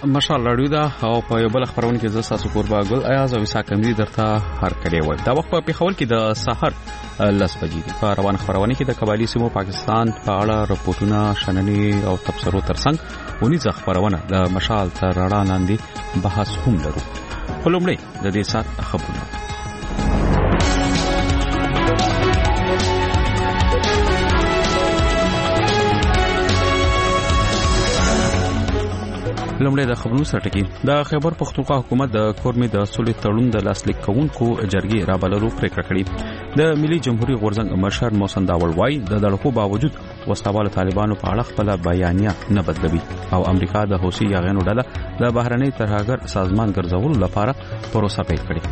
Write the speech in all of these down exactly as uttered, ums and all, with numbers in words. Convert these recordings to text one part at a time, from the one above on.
مشال لړیو دا او په یو بل خبرونه کې زه تاسو قربا ګل ایاز او اسحاق امری درته هر کړی وای. دا وخت په پیښور کې د سحر لس بجې دي. په روان خبرونه کې د قبایلی سیمو پاکستان په اړه رپورټونه شننې او تبصرو ترڅنګ ونیزه خبرونه د مشال تر رڼا لاندې بحث هم لرو. خلومړی د دې سات خبرونه لومړی د خبرونو سرټکی. د خیبر پختونخوا حکومت د کورمې د سولې تړون د لاسلیک کوونکو جرګې رابللو پریکړه کړې. د ملي جمهوریت غورځنګ مشر محسن داول وای د دړکو باوجود وسوال طالبانو په اړه خپل بیانیه نه بدلوي او امریکا د حوثي یاغانو ډله د بهرنی ترهګر سازمان ګرځولو لپاره پروسه پیل کړې.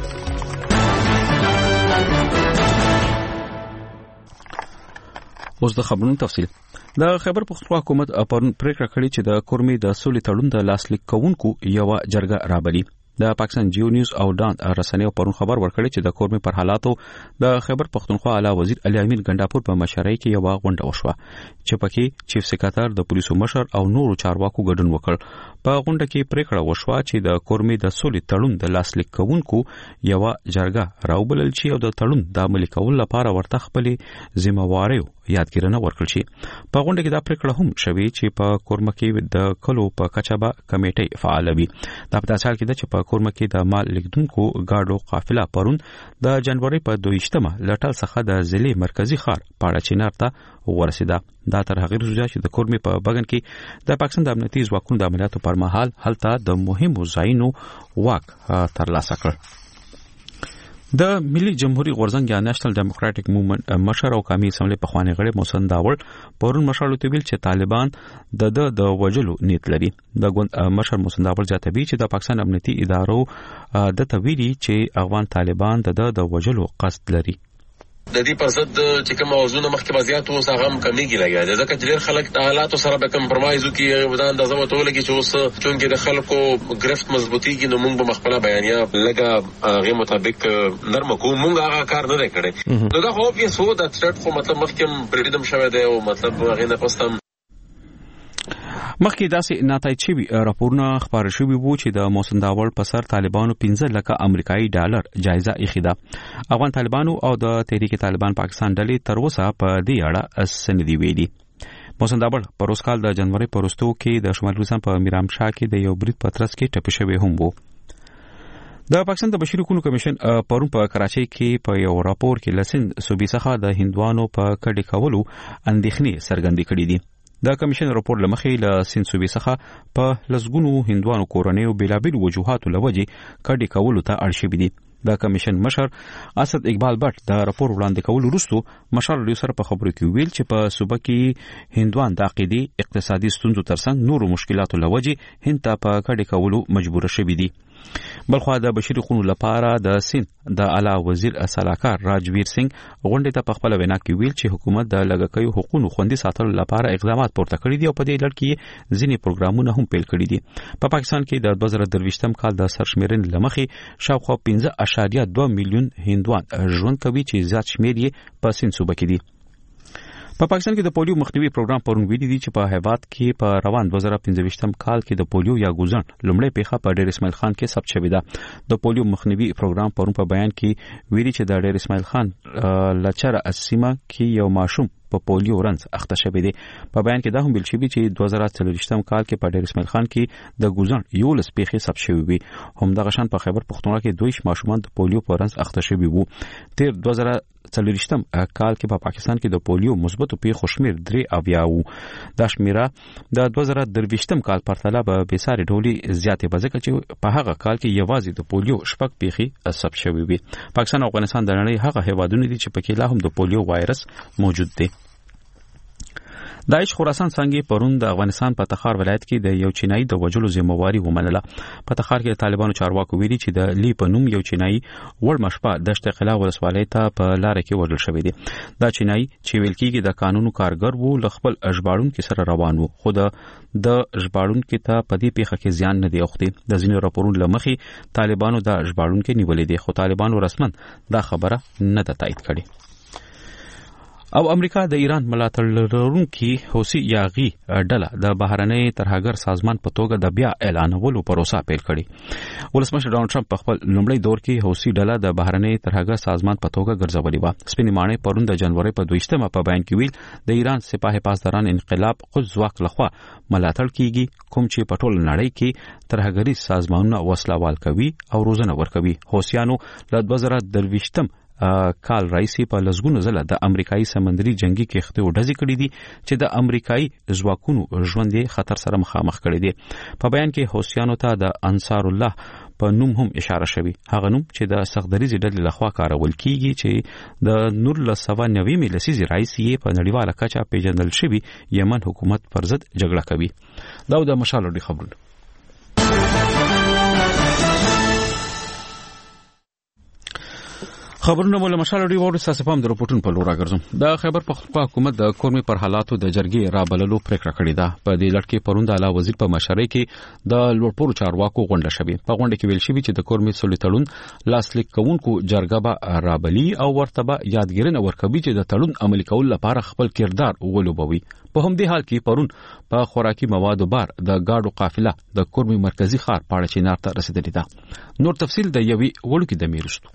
اوس د خبرونو تفصیل. د خیبر پختونخوا حکومت پرون پریکړه کړې چې د کورمې د سولې تړون د لاسلیک کوونکو یو جرګه رابلي. د پاکستان جیو نیوز او ډان رسنیو پرون خبر ورکړی چې د کورمې پر حالاتو د خیبر پختونخوا اعلی وزیر علي امین ګنداپور په مشرۍ کې یو غونډه وشوه چې پکې چیف سکرټر د پولیسو مشر او نورو چارواکو ګډون وکړ. په غونډه کې پریکړه وشوه چې د کورمې د سولې تړون د لاسلیک کوونکو یو جرګه راوبلل شي او د تړون د عملي کولو لپاره ورته خپلې ذمہواري یادګیرنه ورکړل شي. په غونډه کې دا پریکړه هم شوې چې په کورمه کې د کلو په کچابه کمیټې فعال وي. دا په تاسو کې چې په کورمه کې د مال لیکدونکو گاډو قافله پرون د جنوري په دویشتمه لټل څخه د ضلع مرکزی ښار پاړه چینار ته ورسیده. دا تر هغه وروسته چې د کورمې په بغن کې د پاکستان د امنیتي ځواکونو د عملیاتو پر مهال هلته د مهمو ځایونو واک ترلاسه کړ. د ملي جمهوریت غورځنګ یا نېشنل ډیموکراټک موومېنټ مشر او قومي اسمبلی په خوانې غړي محسن داول پرون مشالو ته ویل چې طالبان د د د وجلو نیت لري. د مشر محسن داول ځاتوي چې د پاکستان امنیتي ادارو د تویلي چې افغان طالبان د د د وجلو قصد لري. د دې پر ضد چې کوم موضوعونه مخکې وضعیت اوس هغه هم کمیږي لګیا ځکه چې ډېر خلک د حالاتو سره به کمپرمایز وکړي او د اندازه وتول کې چې اوس چونګې د خلکو ګرفت مضبوطیږي نو موږ به مخبره بیانیه لګه هغه مطابق نرم کوو. موږ هغه کار نه کړی نو دا خو اوبویس و د سټ خو مطلب مخکې پریډم شوی دی او مطلب هغه نه پستم مخکې داسې ناتایج شوي راپورونه خپاره شوي وو چې د محسن داول په سر طالبانو پنځه لکه امریکایي ډالر جایزه ایښې ده. افغان طالبانو او د تحریک طالبان پاکستان ډلې تر اوسه په دې اړه څه نه دي ویلي. محسن داول په روز کال د جنوري په وروستو کې د شمال روسان په میرامشاه کې د یو برید په ترڅ کې ټپي شوی هم وو. د پاکستان د بشري حقوقو کمیشن پرون په کراچۍ کې په یو راپور کې لسین صوبې څخه د هندوانو په کډې کولو اندېښنې څرګندې کړې دي. د کمیشن راپور لمخې له سین صوبې څخه په لسګونو هندوانو کورنۍ او بېلابېلو وجوهاتو لوجې کډې کولو ته اړ شوي دي. د کمیشن مشر اسد اقبال بټ د راپور وړاندې کولو وروسته مشال لوی سره په خبرو کې ویل چې په صوبه کې هندوان د عقیدې اقتصادي ستونزو ترڅنګ نورو مشکلاتو لوجې هند ته په کډې کولو مجبور شوي دي. بلخوا د بشري حقوقو لپاره د سین د اعلی وزیر سلاکار راجویر سنگ غونډې ته په خپل وینا کې ویل چې حکومت د لګښتو حقوقو خوندي ساتلو لپاره اقدامات پورته کړي دي او په دې لړ کې ځینې پروګرامونه هم پیل کړي دي. په پاکستان کې د دوه زره درویشتم کال د سرشمیرنې لمخې شاوخوا پنځه اعشاریه دوه میلیون هندوان ژوند کوي چې زیات شمیر یې په سین صوبه کې دي. په پاکستان کې د پولیو مخنیوي پروګرام پرون ویلي دي چې په هیواد کې په روان دوه زره پنځه کال کې د پولیو یا ګوزن لومړی پیښه په ډیر اسماعیل خان کې ثبت شوې ده. د پولیو مخنیوي پروګرام پرون په بیان کې ویلي چې د ډیر اسماعیل خان لچر اسیمه کې یو ماشوم په پولیو رنځ اخته شوی دی. په بیان کې دا هم ویل شوی چې دوه زره څلوېښتم کال کې په ډیر اسماعیل خان کې د ګوزن یولس پیښې ثبت شوې وي. همدغه شان په خیبر پختونخوا کې دوه ماشومان د پولیو په رنځ اخته شوي وو. تیر دوه زره څلوېښتم کال کې په پاکستان کې د پولیو مثبتو پیښو شمیر درې اویا وو. دا شمیره د دوه زره درویشتم کال په پرتله به بېساري ډولې زیاتې به ځکه چې په هغه کال کې یوازې د پولیو شپږ پیښې ثبت شوې وي. پاکستان او افغانستان د نړۍ هغه هیوادونه دي چې پکې لا هم د پولیو وایرس موجود دی. داعش خراسان څنګه پرون د افغانستان په تخار ولایت کې د یو چینایي د وجلو ذمہواري ومنله. په تخار کې د طالبانو چارواکو ویلي چې د لی په نوم یو چینایي وړ مشپه دشت قلعه ولسوالۍ ته په لار کې وژل شوی دی. دا چینایي چې ویل کېږي د قانونو کارګر وو له خپل ژباړونکي سره روان وو خو د د ژباړونکي ته په دې پیښه کې زیان نه دی اوښتی. د ځینو راپورونو له مخې طالبانو د ژباړونکي نیولې دي خو طالبانو رسمن دا خبره نه ده تایید کړې. او امریکا د ایران ملاتړ لرونکي حوثي یاغي ډله د بهرنۍ ترهګر سازمان په توګه د بیا اعلانولو پروسه پیل کړې. ولسمشر ډانلډ ټرمپ په خپل لومړی دور کې حوثي ډله د بهرنۍ ترهګر سازمان په توګه ګرځولې و. سپینې ماڼۍ پرون د جنوري په دویشتمه په بیان کې ویل د ایران سپاه پاسداران انقلاب قدس ځواک لخوا ملاتړ کیږي کوم چې په ټول نړۍ کې ترهګری سازمانونه وسلوال کوي او روزنه ورکوي. حوثیانو له دوه زره درویشتم کال راځي په لزګونو زله د امریکایي سمندري جنگي کښتۍ ډزې کړې دي چې د امریکایي ځواکونو ژوند خطر سره مخامخ کړي دي. په بیان کې حوثیانو ته د انصار الله په نوم هم اشاره شوی، هغه نوم چې د سختدریزې ډلې لخوا کارول کیږي چې د نولس سوه نوي لسیزې راځي په نړیواله کچه پیژندل شوی یمن حکومت پر ضد جګړه کوي. دا د مشال لري خبرونه. خبرونه مولا مشالړي وړو ساسپام د رپورټونو په لور راګرځم. د خیبر پختونخوا حکومت د کورمي پر حالاتو د جرګې رابللو پریکړه کړې ده. په دې لړ کې پروند اعلی وزیر په مشرۍ کې د لوړپوړو چارواکو غونډه شوه. په غونډه کې ویل شوی چې د کورمي سولې تړون لاسلیک کوونکو جرګه به رابلي او ورته به یادګیرنه ورکوي چې د تړون عملي کول لپاره خپل کردار ولوبوي. په همدې حال کې پرون په خوراکي موادو بار د گاډو قافله د کورمي مرکزی ښار پاړه چینار ته رسیدلې ده. نور تفصیل د یوي وړوکی د میرستو.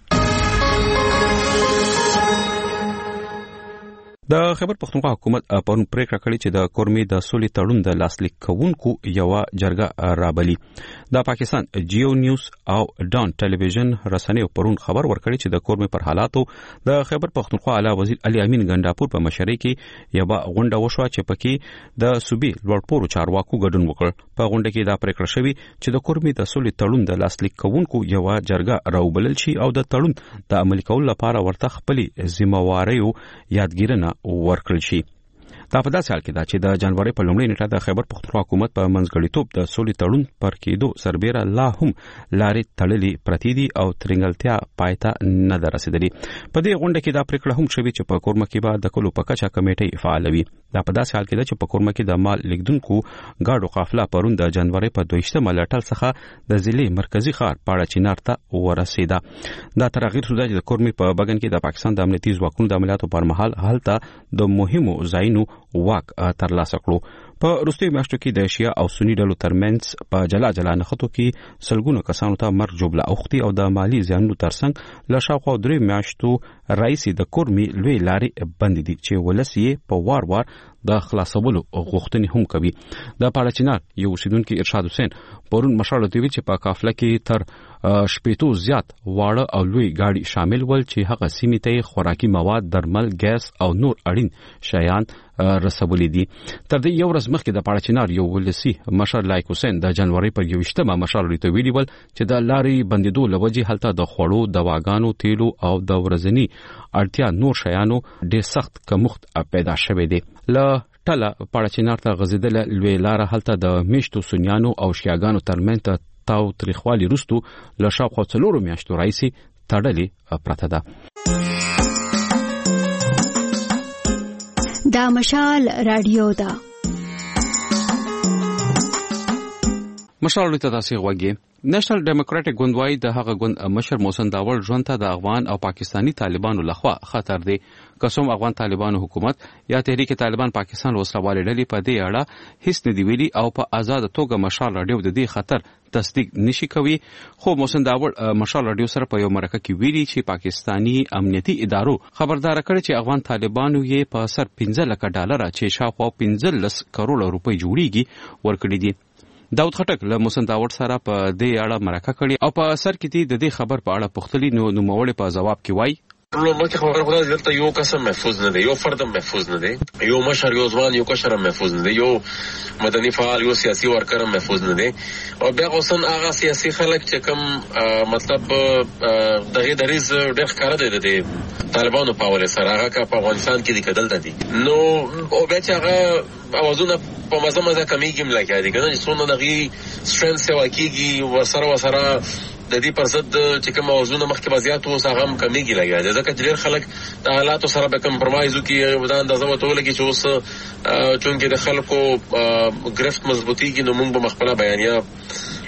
د خیبر پختونخوا حکومت پرون پریکړه کړې چې د کورمي د سولې تړون د لاسلیک کوونکو یو جرګه رابلي. د پاکستان جیو نیوز او ډان ټلویزیون رسنیو پرون خبر ورکړی چې د کورمي پر حالاتو د خیبر پختونخوا اعلی وزیر علي امین ګنداپور په مشرۍ کې یو غونډه وشوه چې پکې د صوبې لوړپوړو چارواکو ګډون وکړ. په غونډه کې دا پریکړه شوې چې د کورمي د سولې تړون د لاسلیک کوونکو یو جرګه راوبلل شي او د تړون د عملي کولو لپاره ورته خپلې ذمہواریو یادګیرنه ورکړل شي. دا په داسې حال کې ده چې د جنوري په لومړۍ نیټه د خیبر پختونخوا حکومت په منځګړیتوب د سولې تړون پر کېدو سربېره لا هم لارې تړلې پرتې دي او ترنګلتیا پای ته نه ده رسېدلې. په دې غونډه کې دا پریکړه هم شوې چې په کورمه کې به د کلو په کچه کمیټې فعالوي. دا په داسې حال کې ده چې په کورمه کې د مال لیږدونکو گاډو قافله پرون د جنوري په دویشتمه لټل څخه د ضلع مرکزی ښار پاړه چینار ته ورسېده. دا تغیر شو چې د کورمي په بګن کې د پاکستان د امنیتي ځواکونو د عملیاتو پر مهال هلته د مهمو ځایونو واک ترلاسه کړو. په وروستیو میاشتو کې د شیا او سنی ډلو ترمنځ په جلا جلا نښتو کې سلګونو کسانو ته مرګ جوړه اوختي او د مالی زیانونو ترڅنګ له شاوخوا درې میاشتو راځي د کورمي لوی لارې بند دي چې ولسی په وار وار د خلاصولو غوښتنې هم کوي. د پاړه چینار یو اوسیدونکو ارشاد حسین پرون مشاله دی چې په قافله کې تر شپېتو زیات واړه او لوی گاډي شامل ول چې هغه سیمې ته خوراکي مواد، درمل، ګیس او نور اړین شیان رسولې دي. تر دې یو ورځ مخکې د پاړه چینار یو ولسی مشر لایق حسین د جنوري پر یوشتمه مشاله ته ویلي ول چې د لارې بندیدو لوجه هلته د خوړو، دواګانو، تیلو او د ورځنی اړتیا نور شیانو ډېر سخت کمښت پیدا شوه دی. ل ټله پاړه چینار ته غزیدل لوی لار هلته د میشتو سنیانو او شیاګانو ترمنځ تاو تاریخوالي رستو له شاوخوا څلورو میاشتو راځي تړلې پرته ده. دا مشال رادیو ده. مشال ته تاسو غوږی. نېشنل ډیموکراټک ګوند وايي د هغه ګوند مشر محسن داور ژوند ته د افغان او پاکستانی طالبانو لخوا خطر دی. قسم افغان طالبانو حکومت یا تحریک طالبان پاکستان وسلوالې ډلې په دې اړه هیڅ نه دی ویلي او په آزاد توګه مشال رادیو د دې خطر تصدیق نشي کوي. خو محسن داور مشال رادیو سره په یو مرکه کې ویلي چې پاکستانی امنیتي ادارو خبردار کړي چې افغان طالبانو یې په سر پنځه لک ډالر چې شاوخوا پنځه لس کروڑ روپۍ جوړیږي ورکړي دي. داود خټک له محسن داور سره په دې اړه مرکه کړي او په اثر کې د دې خبر په اړه پختلی نو نوموړي په جواب کې وایي نو مکه خبره خدای دلته یو قسم محفوظ نه دی، یو فرد محفوظ نه دی، یو مشر یو ځوان یو کشر محفوظ نه دی، یو مدني فعال یو سیاسي ورکر محفوظ نه دی. او بیا اوسن هغه سیاسي خلک چې کوم مطلب دغه دریز ډېر ښکار دی د طالبانو په وله سره هغه کا په افغانستان کې د کدل دي. نو او بیا چې هغه اوازونه په مزه مزه کمیږي ملګری دي کنه چې څونه دغه سترنث واکیږي وسره وسره د دې پر ضد چې کوم موضوعونه مخکې وضعیت اوس هغه هم کمیږي لګیا ځکه چې ډېر خلک د حالاتو سره به کمپرمایز وکړي ودان د زموږ ټول کې چې اوس چونکې د خلکو ګرفت مضبوطیږي نو موږ به مخبله بیانیه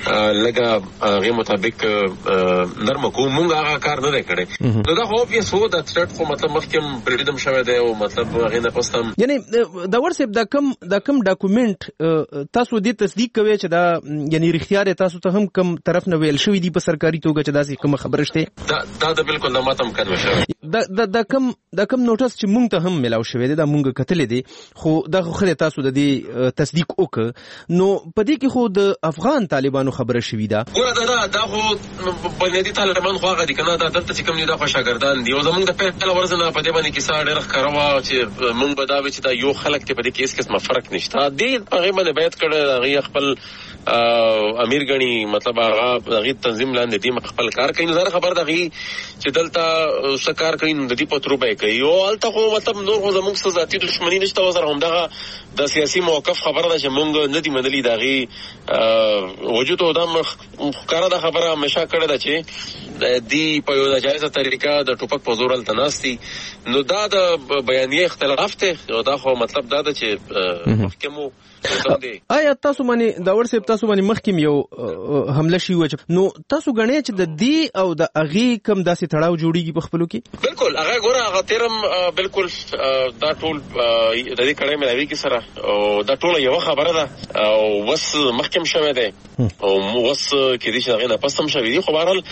لګه غي مطابق نرم کو مونږ هغه کار نه کړی نو دا خو یې سو د ثرټ خو مطلب مخکم پریډم شوه دی او مطلب غي نه پستم یعنی دا ورسې د کم د کم ډاکومېنټ تاسو دې تصدیق کوي چې دا یعنی رښتیا دی تاسو ته هم کم طرف نه ویل شوی دی په سرکاري توګه چې دا سي کوم خبره شته دا دا د بالکل نه ماتم کړو شوی دا د کم د کم نوټس چې مونږ ته هم ملاو شوی دی دا مونږ کتل دي خو دا خو خله تاسو د دې تصدیق وک نو پدې کې خو د افغان طالبانو خبره شوی دا ګوره دا دا خو بنیادی طالبان خو هغه دي کنه دا دلته چې کوم دي دا خو شاګردان دي او زمونږ د پیل ورزنه په دې باندې کې ساده ډېر ښکاروا چې مونږ به دا چې دا یو خلک ته په دې کې هیڅ قسمه فرق نشته دی هغه باندې بیت کړه هغه خپل امیر غنی مطلب هغه هغه تنظیم لاندې دي خپل کار کوي نو زره خبر دغه چې دلته سکار کوي د دې پترو به کوي او الته خو مطلب نور خو زموږ سره ذاتي دښمنی نشته وزر هم دغه د سیاسي موقف خبره ده چې مونږ نه دی منلي دغه وجود او د مخکاره د خبره همیشه کړه ده چې دی په یو جایزه طریقه د ټوپک په زور التناسي نو دا د بیانیه اختلاف ته دا خو مطلب دا ده چې محکمو آیا تاسو باندې دا ورسې تاسو باندې مخکیم یو حمله شي و نو تاسو غنئ چې د دې او د اغي کم داسې تړاو جوړیږي په خپلو کې بالکل هغه ګوره هغه تیرم بالکل دا ټول د دې کړه مې کی سره او دا ټول یو خبره ده او وس محکم شوه ده او وس کې دي چې هغه نه پسم شوی دی خو بهرحال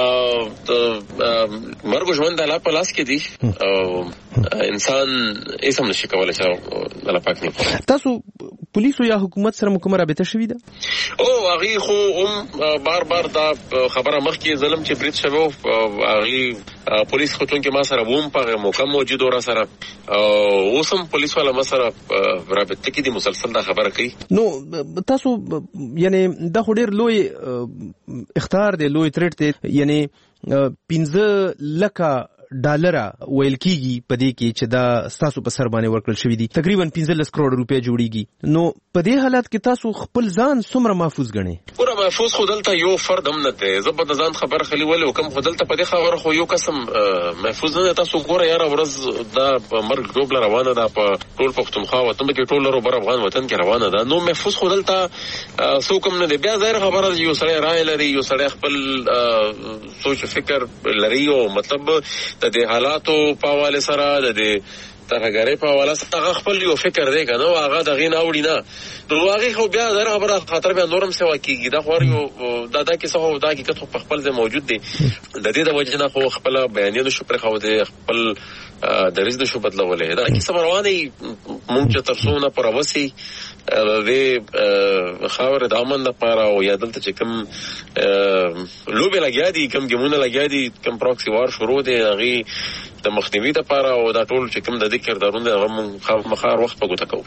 مرګ ژوند د لا پلاس کې دي او انسان هیڅ هم نشي کولای چې الله پاک نه تاسو پولیسو یا حکومت سره کومه رابطه شوې ده او هغه خو هم بار بار دا خبره مخکې ظلم چې برید شوه هغه پولیس خو څنګه ما سره ووم په موقع موجود ور سره او اوسم پولیس والا ما سره رابطه کې دي مسلسل دا خبره کوي نو تاسو یعنی دا ډېر لوی اختیار دی لوی تریټ دی یعنی پنځه لکه ډالر ویل کیږي په دې کې چې دا تاسو په سر باندې ورکړل شوی دي تقریبا پنځلس کروڑ روپیا جوړیږي نو په دې حالت کې تاسو خپل ځان څومره محفوظ غنئ پورا محفوظ خو دلته یو فرد هم نه ته زبر ځان خبر خلی ولې وکم خو دلته په دې خبره خو یو قسم محفوظ نه تاسو ګوره یاره ورځ دا مرګ ډوبل روانه ده په ټول پښتونخوا وطن کې ټول لرو بر افغان وطن کې روانه ده نو محفوظ خو دلته سو کوم نه دی بیا ظاهر خبره یو سړی رائے لري یو سړی خپل سوچ فکر لري او مطلب د دې حالاتو په حواله سره د دې ترګری په حواله سره خپل یو فکر دی کنه هغه د غین اوړي نه نو هغه خو بیا در خبره خاطر بیا نورم سوا کیږي دا خو یو دا د کیسه هو دا حقیقت په خپل ځای موجود دی د دې د وجه نه خو خپل بیانونه شو پر خو دی خپل درز د شو بدلولې دا کیسه روانه مونږ چې ترسونه پر وسی د خاور د امن لپاره او یا دلته چې کوم لوبه لګیا دي کوم ګمونه لګیا دي کوم پروکسي وار شروع دي هغه د مخنیوي لپاره او دا ټول چې کوم د ذکر دارونه هغه مخار وخت په ګوته کوو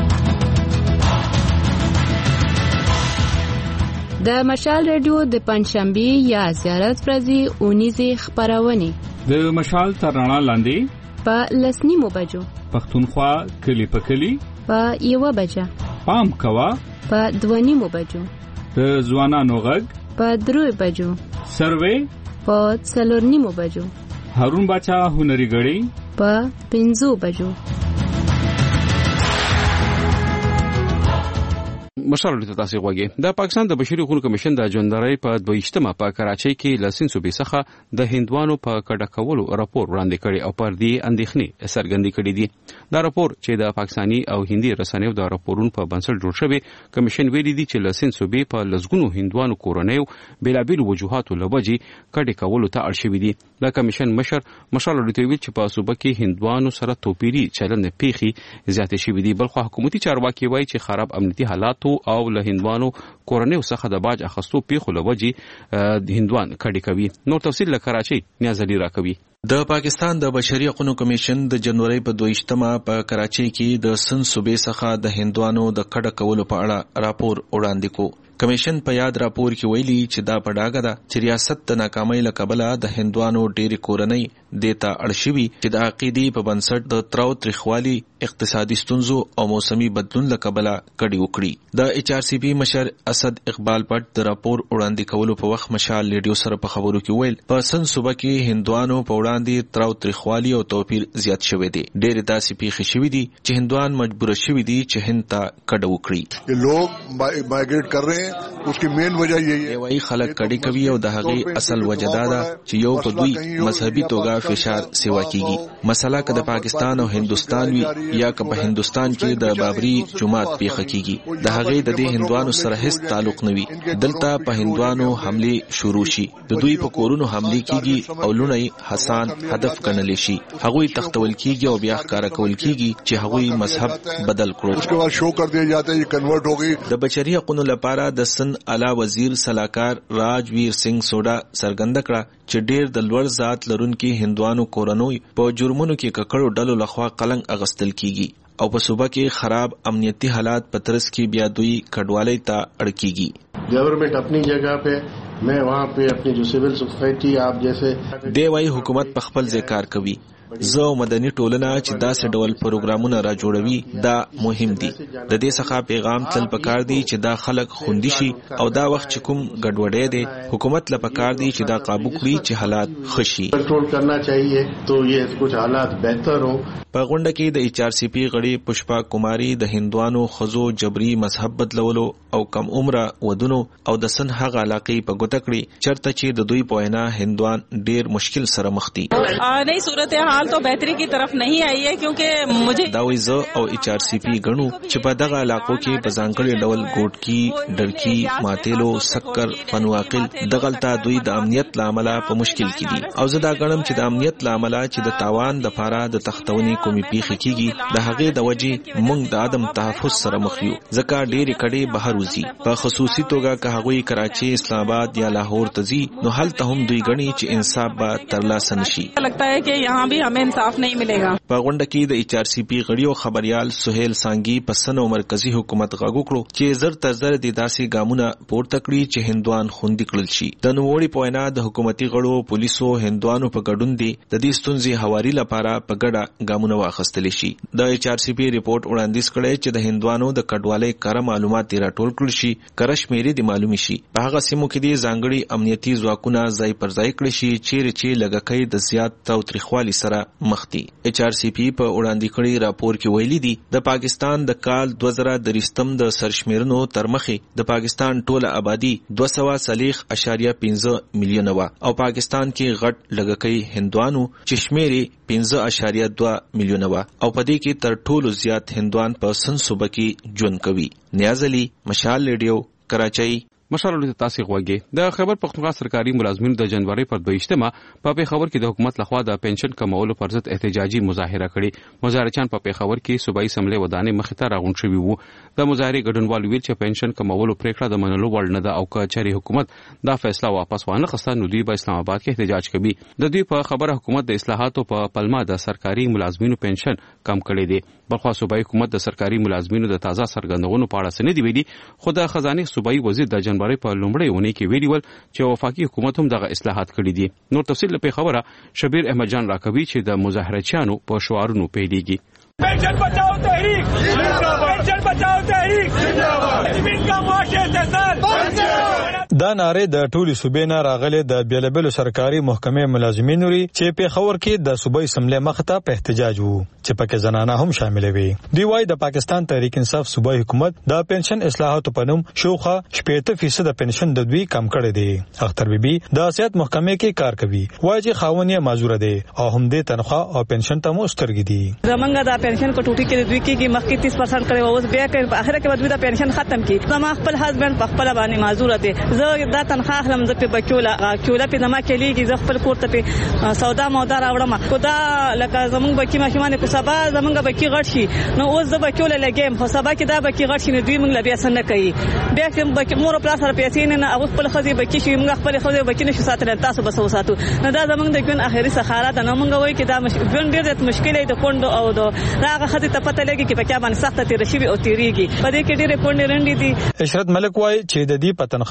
د مشال رادیو د پنځشنبه یا زیارت ورځې اونیزه خبرونه د مشال ترانه لاندې په لسنیمو بجو پښتونخوا کلی په کلی په یو بجه پام کوا په دوانیمو بجو د ځوانانو غږ په درو بجو سروې په څلورنیمو بجو هارون باچا هنري غړي په پنځو بجو مشال ته تاسو غوږی د پاکستان د بشري حقوقو کمیشن د ژونداري په دویشتمه په کراچۍ کې لسین صوبې څخه د هندوانو په کډه کولو راپور وړاندې کړي او پر دې اندېښنې سرګندې کړې دي دا راپور چې د پاکستاني او هندي رسنیو د راپورونو په بنسټ جوړ شوی کمیشن ویلي دي چې لسین صوبې په لزګونو هندوانو کورنیو بلابل وجوهاتو لوجي کډه کولو ته اړ شوی دي د کمیشن مشر مشال ورته ویل چې په صوبه کې هندوانو سره توپیری چلند پیخي زیاتې شوی دي بلخو حکومتي چارواکي وایي چې خراب امنیتي حالات او له هندوانو کورنیو څخه د باج اخستو پیښو لوجي د هندوان کډي کوي نو تفصیل له کراچۍ نیاز علي راکوي د پاکستان د بشري حقوقو کمیشن د جنوري په دویشتمه په کراچۍ کې د سن صوبې څخه د هندوانو د کډه کولو په اړه راپور وړاندې کو کمیشن په یاد راپور کې ویلي چې دا پډاګه ده چې ریاست د ناکامۍ له کبله د هندوانو ډېری کورنۍ دیتا اړشوي چې د عقیدې په بنسټ د تراو تریخوالي اقتصادي ستونزو او موسمي بدلون له کبله کډي وکړي د ایچ آر سی پی مشر اسد اقبال پټ د راپور وړاندې کولو په وخت مشال ریډیو سره په خبرو کې ویل په سن صوبه کې هندوانو په وړاندې تراو تریخوالي او توپیر زیات شوی دی ډېر داسې پیښې شوي دي چې هندوان مجبور شوي دي چې هند ته کډه وکړي لوگ مایګریټ کر رہے ہیں उसकी मेन वजह यही है وای خلک کډی کوي او د هغې اصل وجه دا ده چې یو په دوی مذهبي توګه فشار سیوا کیږي. مسله که د پاکستان او هندستان وي یا که په هندستان کې د بابری جماعت پیښه کیږي د هغې د دې هندوانو سره هیڅ تعلق نه وي. دلته په هندوانو حمله شروع شي د دوی په کورونو حمله کیږي او لونی حسان هدف ګڼل شي. هغوی تختول کیږي او بیا ښکارا کول کیږي چې هغوی مذهب بدل کړو. उसके बाद शो कर दिया जाता है ये कन्वर्ट हो गई. د بشري حقوقو لپاره د سن اعلی وزیر سلاکار راجویر سنگ سوډا څرګنده کړه چې ډېر د لوړ ذات لرونکي هندوانو کورنوي په جرمونو کې ککړو ډلو لخوا قلنګ اغستل کیږي او په صوبه کې خراب امنیتي حالات په ترڅ کې بیا دوی کډوالۍ ته اړ کیږي. گورنمنٹ اپنی جگہ پہ میں وہاں پہ اپنی جو سول سوسائٹی آپ جیسے دی وايي حکومت په خپل ځای کار کوي. زه او مدني ټولنه چې داسې ډول پروګرامونه را جوړوي دا مهم دي. د دې څخه پیغام تل پکار دی چې دا خلک خوندي شي او دا وخت چې کوم ګډوډي دي حکومت له پکار دی چې دا قابو کړي چې حالات خشي کنټرول کرنا چاہیے تو یہ کچھ حالات بهتر ہو. په غونډه کې د ایچ آر سی پی غړي پشپا کماری د هندوانو خزو جبري مذهب بدلولو او کم عمره ودونو او د سن هغه علاقې په ګوته کړي چرته چې د دوی په وینا هندوان ډیر مشکل سره مخ دي. نئی صورتحال تو بہتری کی طرف نہیں آئی ہے کیونکہ مجھے دا وی زه او ایچ آر سی پی غنو چې په دغه علاقو کې په ځانګړي ډول ګوټکی ډرکی ماتېلو سکر فنواقل دغلطه دوی د امنیت لامل په مشکل کې دي او زه دا غنم چې د امنیت لامل چې د تاوان د فارا د تختونی کومي پیخي کیږي د هغه د وجې موږ د عدم تحفظ سره مخ یو ځکه ډېری کډې بهر وځي په خصوصي توګه که هغه کراچي اسلام آباد یا لاهور ته ځي نو هلته هم دوی غني چې انصاف به ترلاسه نشي. لگتا ہے کہ یہاں بھی ہمیں انصاف نہیں ملے گا. په غونډه کې د ایچ آر سی پی غړي او خبريال سہیل سانګي په سن او مرکزی حکومت غاغو کړو چې زر تر زر د داسې ګامونه پورته کړی چې هندوان خوندي کړل شي. د نووړي په وینا د حکومتي غړو پولیسو هندوانو په ګډون دي د دې ستونزې حواري لپاره په ګډه ګامونه واخیستل شي. د ایچ آر سی پی ریپورت وړاندیز کړی چې د هندوانو د کډوالۍ کار معلومات راټول کړل شي کرش میری د معلومي شي په هغه سیمو کې د ځانګړي امنیتي ځواکونه ځای پر ځای کړی شي چې چې لګکې د زیات تاوتریخوالي سره مخ دي. ایچ آر سی پی په وړاندې کړي راپور کې ویلي دي د پاکستان د کال دوه زره درې د سرشمیرنو تر مخې د پاکستان ټوله آبادی دوه سوه څلوېښت اعشاریه پنځه میلیونه وه او پاکستان کې غټ لږکۍ هندوانو چې شمېر یې پنځه اعشاریه دوه میلیونه وه او په دې کې تر ټولو زیات هندوان په سن صوبه کې ژوند کوي. نیاز علي مشال ریډیو کراچۍ. مشالو ته تاسو غوږی د خیبر پختونخوا سرکاري ملازمینو د جنوري پر دویشتمه په پیښور کې د حکومت لخوا د پنشن کمولو پر ضد احتجاجي مظاهره کړې. مظاهرچیان په پیښور کې صوبایي اسمبلی ودانې مخې ته راغونډ شوي وو. د مظاهرې ګډونوال ویل چې پنشن کمولو پریکړه د منلو وړ نه ده او که چېرې حکومت دا فیصله واپس وانه خسته نو دوی په اسلام آباد کې احتجاج کوي. د دوی په خبره حکومت د اصلاحاتو په پلمه د سرکاري ملازمینو پنشن کم کړی دی. بلخوا صوبایي حکومت د سرکاري ملازمینو د تازه څرګندونو په اړه څه نه دی ویلي خو د خزانه صوبایي وزیر د جنوري په لومړۍ اونۍ کې ویلي ول چې وفاقي حکومت هم دغه اصلاحات کړي دي. نور تفصیل په خبره شبیر احمد جان راکوي چې د مظاهرچیانو په شعارونو پیډيږي. پنشن بچاؤ تحریک پنشن بچاؤ تحریک زمین کا معاش احتساب دا ناره د ټولي صوبې نه راغلي د بیلابلو سرکاري محکمې ملازمینو لري چې په خبر کې د صوبې اسمبلی مخته په احتجاج وو چې پکې زنانه هم شامل وي. دی وايي د پاکستان تحریک انصاف صوبایي حکومت د پنشن اصلاحاتو په نوم شوخه شپږ فیصد پنشن د دوی کم کړی دی. اختر بیبي د سیاست محکمې کې کار کوي وايي چې خاوند یې معذور دی او هم دې تنخواه او پنشن ته مسترګي دي. زمونږ د پنشن کو ټوټي کې دوی کې مخکې تیس پرسنټ کړي او اوس بیا کې په اخر کې بعد د پنشن ختم کی. زما خپل هسبند په خپل باندې معذور دی. زه دا تنخواه اخلم زه په بکوله کوله په زما کې لیږي زه خپل کور ته په سودا مودا راوړم خدا لکه زمونږ بکی ماشومان کو سبا زمونږ بکی غټ شي نو اوس زه بکوله لګیم خو سبا کې دا بکی غټ شي نو دوی موږ بیا سن نه کوي بیا چې بکی مور په سره پیسې نه او خپل خزي بکی شي موږ خپل خزي بکی نشو ساتل تاسو بس وساتو نو دا زمونږ د ګون اخري سخاره ده نو موږ وایي چې دا مشکل ډېر مشکل دی د کوند او د راغه خزي ته پته لګي چې په باندې سخت تیر شي او تیریږي په دې کې ډېر کوند رندې دي. اشرت ملک وايي چې د دې پتنخه اوس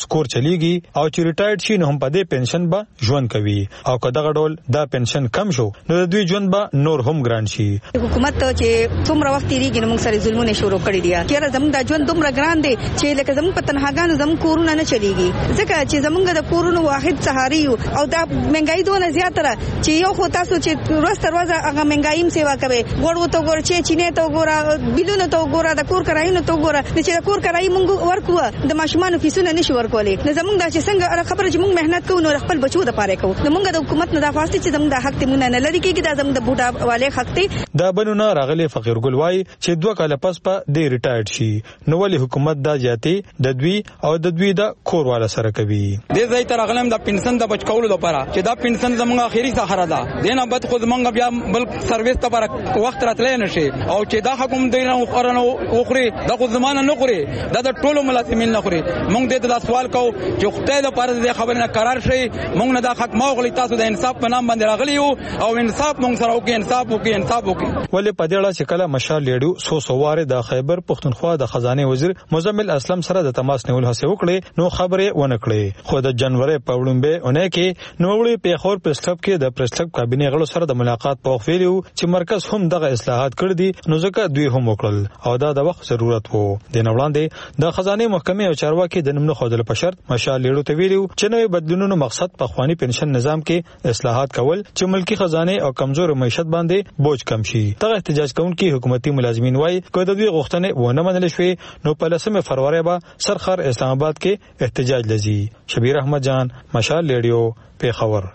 کور چلیږي او چې ریټایرډ شي نو هم په دې پنشن به ژوند کوي او کداغه ډول دا پنشن کم شو نو د دوی ژوند به نور هم ګران شي. حکومت ته چې څومره وخت تیریږي نو موږ سره ظلمونه شروع کړی دي چې زموږ د ژوند دومره ګران دی چې لکه زموږ په تنهاګانو زموږ کورونه نه چلیږي ځکه چې زموږ د کورونو واحد سهاري او دا مهنګای دونه زیاته را چې یو خو تاسو چې روز تر ورځ هغه مهنګایم سیوا کوي ګوړو ته ګور چې چینه ته ګور بلونو ته ګور د کور کرایونو ته ګور چې د کور کرای موږ ورکو د ماشومان فیسونه نشي ورکولې نو زموږ د چې څنګه خبره چې موږ مهنت کوو نو خپل بچو د پاره کوو نو موږ د حکومت نه د فاستي چې زموږ د حق ته موږ نه لري کېږي دا زموږ د بوډا والے حق ته دا بنونه راغلي فقیر ګل وای چې دوه کال پس په دې ریټایرډ شي نو ولې حکومت دا جاتي د دوی او د دوی د کور والا سره کوي دې ځای تر غلم د پنشن د بچکولو لپاره چې دا پنشن زموږ اخیری سهار ده دینه بد خود موږ بیا بل سرویس ته پر وخت راتلې نشي او چې دا حکومت دی نو قرانو وخري دا خو زمانه نه خوري دا د ټولو ملازمین نه خوري موږ دې ته سوال کوو چې خدای د پاره دې خبره نه قرار شي موږ نه دا حق ماغلی تاسو د انصاف په نام باندې راغلی یو او انصاف موږ سره وکي انصاف وکي انصاف وکي ولې په دې اړه چې کله مشال لیډو سو سواره د خیبر پختونخوا د خزانه وزیر مزمل اسلم سره د تماس نیول هڅه وکړي نو خبره ونه کړې خو د جنوري په وړاندې اونۍ کې نو وړي په خور پریس کلب کې د پریس کلب کابینه غړو سره د ملاقات په وخت ویلو چې مرکز هم دغه اصلاحات کړ دي نو ځکه دوی هم وکړل او دا د وخت ضرورت وو د نو وړاندې د خزانه محکمې او چارواکي د نمونه خودل په شرط مشال لیډو ته ویلو چې نوې بدلونونو مقصد په خواني پنشن نظام کې اصلاحات کول چې ملکی خزانه او کمزور معیشت باندې بوج کم شي. دغه احتجاج کوونکي حکومتي ملازمین وایي چې د دوی غوښتنې ونه منل شوې نو په لسمه فروری به سرخر اسلام آباد کې احتجاج لزی. شبیر احمد جان مشال لیډیو پیښور.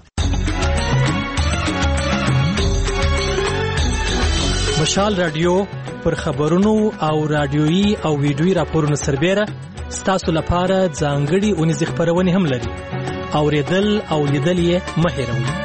مشال رادیو پر خبرونو او رادیويي او ویډیويي راپورونو سربېره ستاسو لپاره ځانګړي اونیزې خبرونه هم لري. اوریدل او لیدل یې مه هېروئ.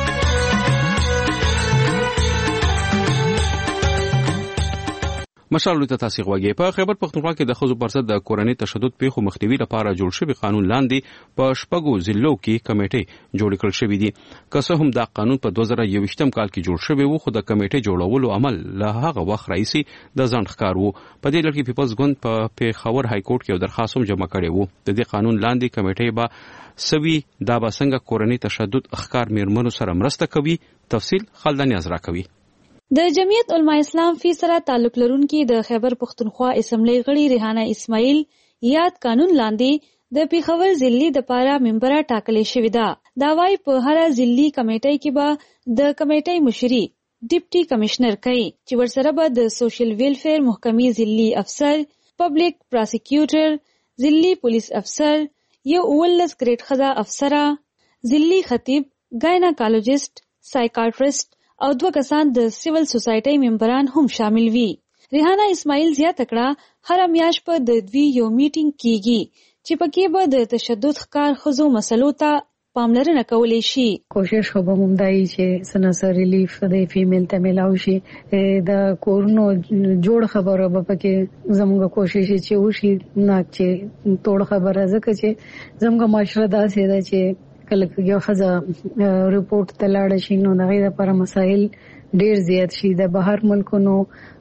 مشال ته تاسو غوږی په خیبر پختونخوا کې د خزو پرسد د کورنۍ تشدد پیښو مخنیوي لپاره جوړ شوی قانون لاندې په شپږو ضلعو کې کمیټې جوړ کړل شوې دي. که څه هم دا قانون په دوه زره یوویشتم کال کې جوړ شوی و خو د کمیټې جوړولو عمل له هغه وخت راځي د ځنډ ښکار وو. په دې لړ کې پیپلز ګوند په پیښور های کورټ کې درخواست هم جمع کړی وو. د دې قانون لاندې کمیټې به سوي دا به څنګه کورنۍ تشدد ښکار میرمنو سره مرسته کوي. تفصیل خالد نیاز راکوي. د جمعیت علماء اسلام فی سره تعلق لرونکي د خیبر پختونخوا اسمبلی غړي ریحانه اسماعیل یاد قانون لاندې د پیښور ضلعي د پاره ممبره ټاکلې شوې ده. دا وايي په هر ضلعي کمیټې کې به د کمیټې مشري ډیپټي کمشنر کوي چې ورسره به د سوشل ویلفیر محکمې ضلعي افسر پبلک پراسیکیوټر ضلعي پولیس افسر یو اولس ګریډ خزا افسره ضلعي خطیب ګایناکالوجست سایکاټریست او دوه کسان د سیول سوسایټي ممبران هم شامل وي. ریحانه اسماعیل زیاته کړه هر میاشت په د دوی یو میټینګ کیږي چې پکې به د تشدد ښکار خزو مسلو ته پاملرنه کولی شي. کوشش خو به مونږ دای چې سناسر ریلیف د فیمیل ته ملاوي شي د کورونو جوړ خبره به پکې زموږ کوشش چې وشي نه چې توړ خبره ځکه چې زموږ معاشره داسې ده چې کله یو خزه ریپورت ته لاړ شي نو دغه لپاره مسائل ډیر زیات شي. د بهر ملکونو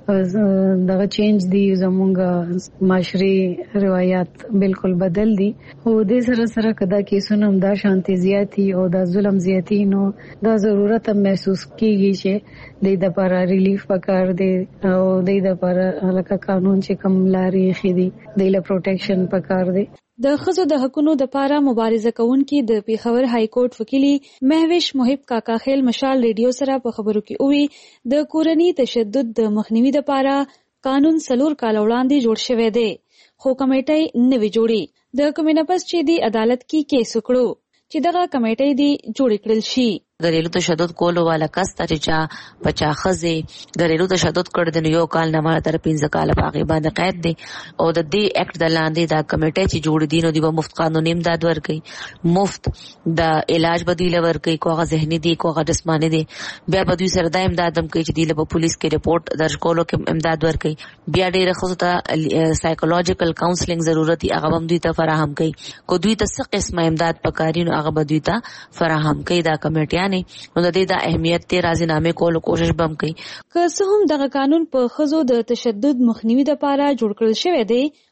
دغه چینج دی زموږ معاشري روایت بالکل بدل دي او د سره سره کدا کیسونه هم دا شانتي زیاتی او د ظلم زیاتی نو دا ضرورت هم محسوس کیږي چې د لپاره ریلیف پکار دی او د لپاره لکه قانون چې کوم لارې خېدي د لپاره پروټیکشن پکار دی. د خزو د حقونو د پاره مبارزه کوونکي د پیښور های کورټ وکیلی مهوش محب کاکا خیل مشال ریډیو سره په خبرو کې اووي د کورنۍ تشدد د مخنیوي د پاره قانون سلور کال وړاندې جوړ شوی دی خو کمیټې نوې جوړي د کمینپس چې دی عدالت کې کیس وکړو چې دغه کمیټې دی جوړ کړل شي. घरेलू तशद्दुद کولو والا کس ته چې بچا خزه घरेलू تشدد کړ د یو کال نه مال تر پنځه کال پاغي باندې قید دي او د دې اکټ د لاندې دا کمیټه چې جوړ دي نو د مفت قانوني امداد ورکړي مفت د علاج بدیل ورکړي کوغه ذهني دي کوغه جسماني دي بیا به دوی سره د امداد هم کوي چې دی له پولیس کې رپورت درج کولو کې امداد ورکړي بیا ډېر خو ته سایکولوژیکل کاونسلینګ ضرورت هغه هم دوی ته فراهم کوي کو دوی ته څه قسمه امداد پکاري نو هغه به دوی ته فراهم کوي دا کمیټه نو د دې د اهمیت ته راځنامه کولو کوشش بم کوي. که څه هم دغه قانون په خزو د تشدد مخنیوي لپاره جوړ کړل شوی دی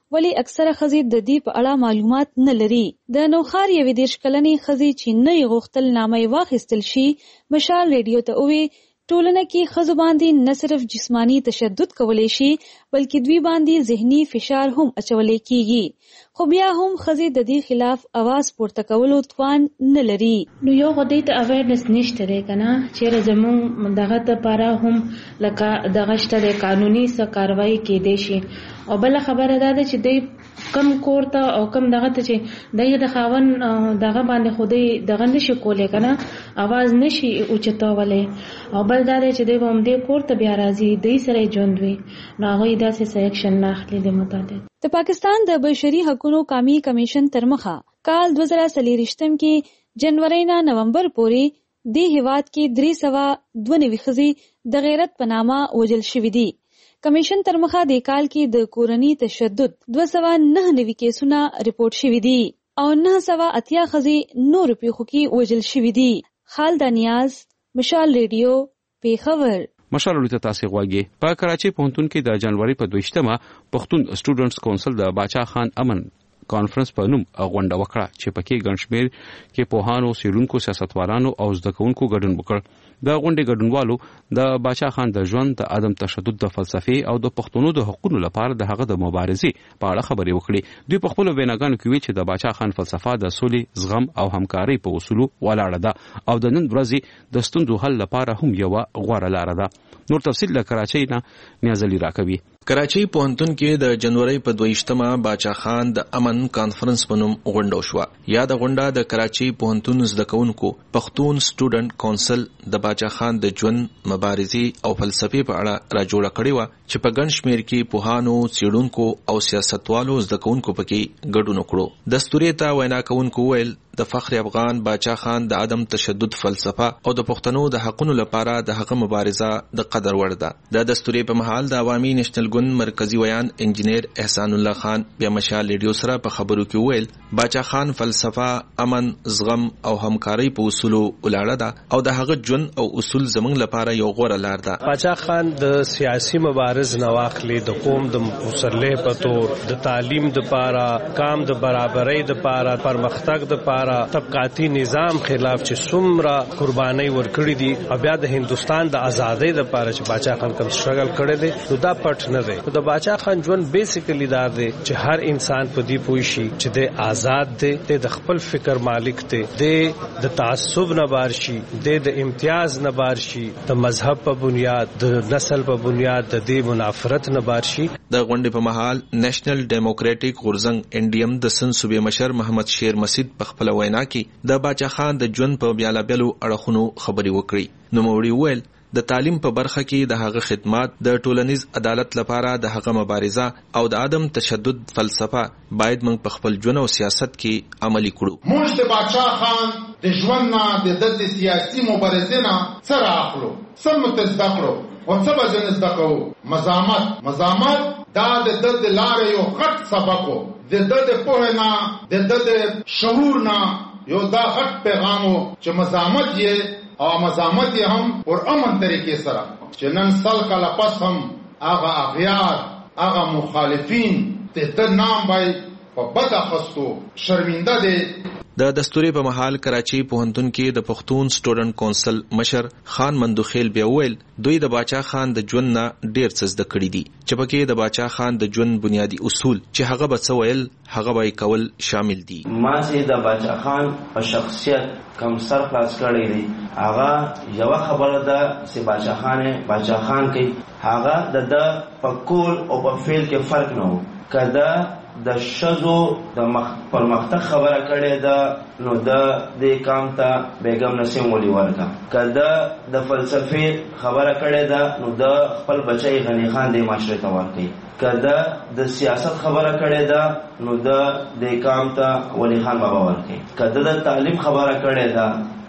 ولی اکثره ښځې د دې په اړه معلومات نه لري. د نوښار یوې دېرش کلنې ښځې چې نه یې غوښتل نامه یې واخیستل شي مشال ریډیو ته وویل ټولنه کې ښځو باندې نه صرف جسمانی تشدد کولی شي بلکې دوی باندې ذهني فشار هم اچولی کیږي، خو بیا هم ښځې د دې خلاف اواز پورته کولو توان نه لري. نو یو خو دې ته اویرنس نشته دی که نه، چېرې زموږ دغه دپاره هم لکه دغه شته دی قانوني څه کاروایي کیدی شي. او بله خبره دا ده چې دی کم کور ته او کم دغه ته چې دی د خاوند دغه باندې خو دی دغه نشي کولی که نه، اواز نشي اوچتولی. او بل دا دی چې دی به همدې کور ته بیا راځي، دی سره یې ژوند وي، نو هغوی داسې څه اکشن نه اخلي د مطابق. د پاکستان د بشري حقوقو قومي کمیشن تر مخه کال دوه زره څلېرویشتم کې جنوري نه نومبر پورې دې هیواد کې درې سوه دوه نوي ښځې د غیرت په نامه وژل شوي دي. کمیشن تر مخه د کال کې د کورني تشدد دوه سوه نهه نوي کیسونه رپورټ شوي دي او نه سوه اتیا ښځې نورو پیښو کې وژل شوي دي. خالد نیاز، مشال ریډیو، پیښور. مشال ورته تاسو غواګي په کراچي پوهنتون کې د جنوري په دویشتمه پښتون سټوډنټس کونسل د باچا خان امن کانفرنس په نوم غونډه وکړه چې پکې ګڼشمیر کې پوهانو، سیرونکو، سیاستوالانو او زده کوونکو ګډون وکړ. د غونډې ګډونوالو د باچا خان د ژوند، د عدم تشدد د فلسفې او د پښتنو د حقوقو لپاره د هغه د مبارزې په اړه خبرې وکړي. دوی په خپل ویناګانو کې ویل چې د باچا خان فلسفه د سولې، زغم او همکارۍ په اصولو ولاړه ده او د نن ورځې د ستونزو حل لپاره هم یو غوره لار ده. نور تفصیل له کراچۍ نه نیاز علي راکوي. کراچي پوهنتون کې د جنوري په دویشتمه باچا خان د امن کانفرنس په نوم غونډه وشوه. یا د غونډه د کراچي پوهنتون زده کوونکو پښتون سټوډنټ کونسل د باچا خان د ژوند، مبارزې او فلسفې په اړه را جوړه کړې وه چې په ګڼ شمېر کې پوهانو، څېړونکو او سیاستوالو زده کوونکو پکې ګډون وکړو. دستورې ته وینا کوونکو ویل د فخر افغان باچا خان د عدم تشدد فلسفه او د پښتنو د حقونو لپاره د هغه مبارزه د قدر وړ ده. د دستورې په محل د عوامي نېشنل ګوند مرکزی ویان انجینیر احسان الله خان بیا مشال ریډیو سره په خبرو کې ویل باچا خان فلسفه امن، زغم او همکارۍ په اصولو ولاړه ده او د هغه ژوند او اصول زموږ لپاره یو غوره لار ده. باچا خان د سیاسي مبارز نواخلي د قوم د مسلح په تور د تعلیم د پاره، کام د برابرۍ د پاره، پرمختګ د پاره، طبقاتي نظام خلاف چې څومره قربانۍ ورکړي دي او بیا د هندستان د ازادۍ د پاره چې باچا خان کوم سټرګل کړی دی نو دا پټ نه دی. د باچا خان ژوند بیسیکلی دا دی چې هر انسان په دې پوه شي چې د آزاد دی، د خپل فکر مالک دی، د تعصب نه بار شي، د امتیاز نه بار شي، د مذهب په بنیاد، د نسل په بنیاد د دې منافرت نه بار شي. د غونډې په مهال نېشنل ډیموکراټک غورځنګ ان ډي ام د سن صوبې مشر محمد شیر مسید په خپل وینا کې د باچا خان د ژوند په بیلابیلو اړخونو خبرې وکړي. نوموړي ویل د تعلیم په برخه کې د هغه خدمات، د ټولنیز عدالت لپاره د هغه مبارزه او د عدم تشدد فلسفه باید موږ په خپل ژوند او سیاست کې عملي کړو. موږ د باچا خان د ژوند نه د سیاسي مبارزې نه سره اخلو، سم متزدکړو او څه به ځنه زده کوو. مزامت مزامت دا د د لارې یو غټ سبق و، د د د پوهه نه، د د د شعور نه یو دا غټ پیغام و چې مزامت یې او مزامت یې هم پر امن طریقې سره چې نن سل کاله پس هم هغه اغیار، هغه مخالفین د نام بای په بد اخستو شرمنده دي. د دستوري په محل کراچي پوهنتون کې د پښتون سټوډنټ کونسل مشر خان مندوخیل بیا ویل دوی د باچا خان د ژوند نه ډیر څه زده کړي دي چې پکې د باچا خان د ژوند بنیادی اصول چې هغه به څه ویل هغه به کول شامل دي. ما چې د باچا خان په شخصیت کم سر خلاص کړی دی هغه یو خبره ده چې باچا خان باچا خان کوي هغه د پکول او په فعل کې فرق نه و. کدا د شذو د پرمختګ خبره کړې ده نو د دې کام ته بیگم نسیم ولی ورکا. کدا د فلسفې خبره کړې ده نو د خپل بچی غنی خان د معاشره ته ورکړي. کدا د سیاست خبره کړې ده نو د دې کام ته ولی خان بابا ورکړي. کدا د تعلیم خبره کړې ده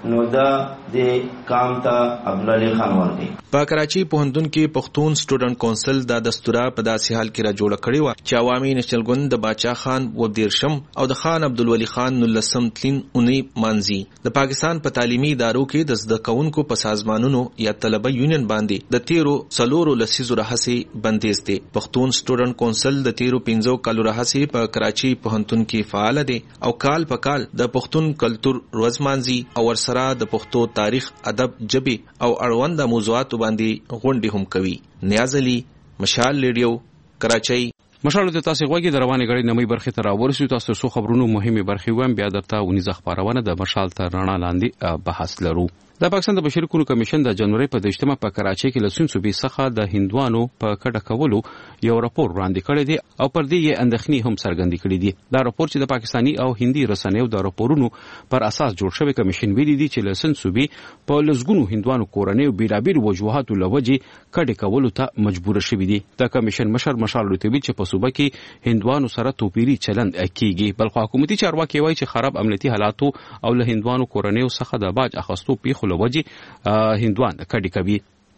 نو دا د کام ته عبدالعلی خان ورکړي. په کراچي پوهنتون کې پښتون سټوډنټ کونسل دا دستوره په داسې حال کې را جوړه کړې و چې عوامي نېشنل ګوند د باچا خان و دیرشم او د خان عبدالولي خان نولسم تلین اونۍ مانځي. د پاکستان په تعلیمي ادارو کې د زده کوونکو په سازمانونو یا طلبه یونین باندې د تیرو څلورو لسیزو راهیسې بندیز دی. پښتون سټوډنټ کونسل د تیرو پنځو کالو راهیسې په کراچي پوهنتون کې فعال دی او کال په کال د پښتون کلتور ورځ مانځي او ورسره د پښتو تاریخ، ادب، ژبې او اړوند موضوعاتو باندې غونډې هم کوي. نیاز علي، مشال ریډیو، کراچۍ. مشال د تاسو غوږی د روانې غړي نمې برخې ته راورسو. تاسو څو خبرونو مهمه برخې ویم بیا درته ونیزه خبرونه د مشال تر رڼا لاندې بحث لرو. د پاکستان د بشري حقوقو کمیشن د جنوري په دویشتمه په کراچۍ کې لسون صوبې څخه د هندوانو په کډه کولو یو راپور وړاندې کړی دی او پر دې یې اندېښنې هم څرګندې کړې دي. دا راپور چې د پاکستاني او هندي رسنیو د راپورونو پر اساس جوړ شوی کمیشن ویلي دی چې لسون صوبې په لسګونو هندوانو کورنیو بیلابیل وجوهاتو لوجې کډه کولو ته مجبور شوي دي. د کمیشن مشر مشال لوتوی چې په صوبه کې هندوانو سره توپیری چلند کیږي، بلخو حکومتي چارواکي وایي چې خراب امنیتي حالاتو او له هندوانو کورنیو څخه د باج اخیستو پیښو لوجې هندوان کډی کوي.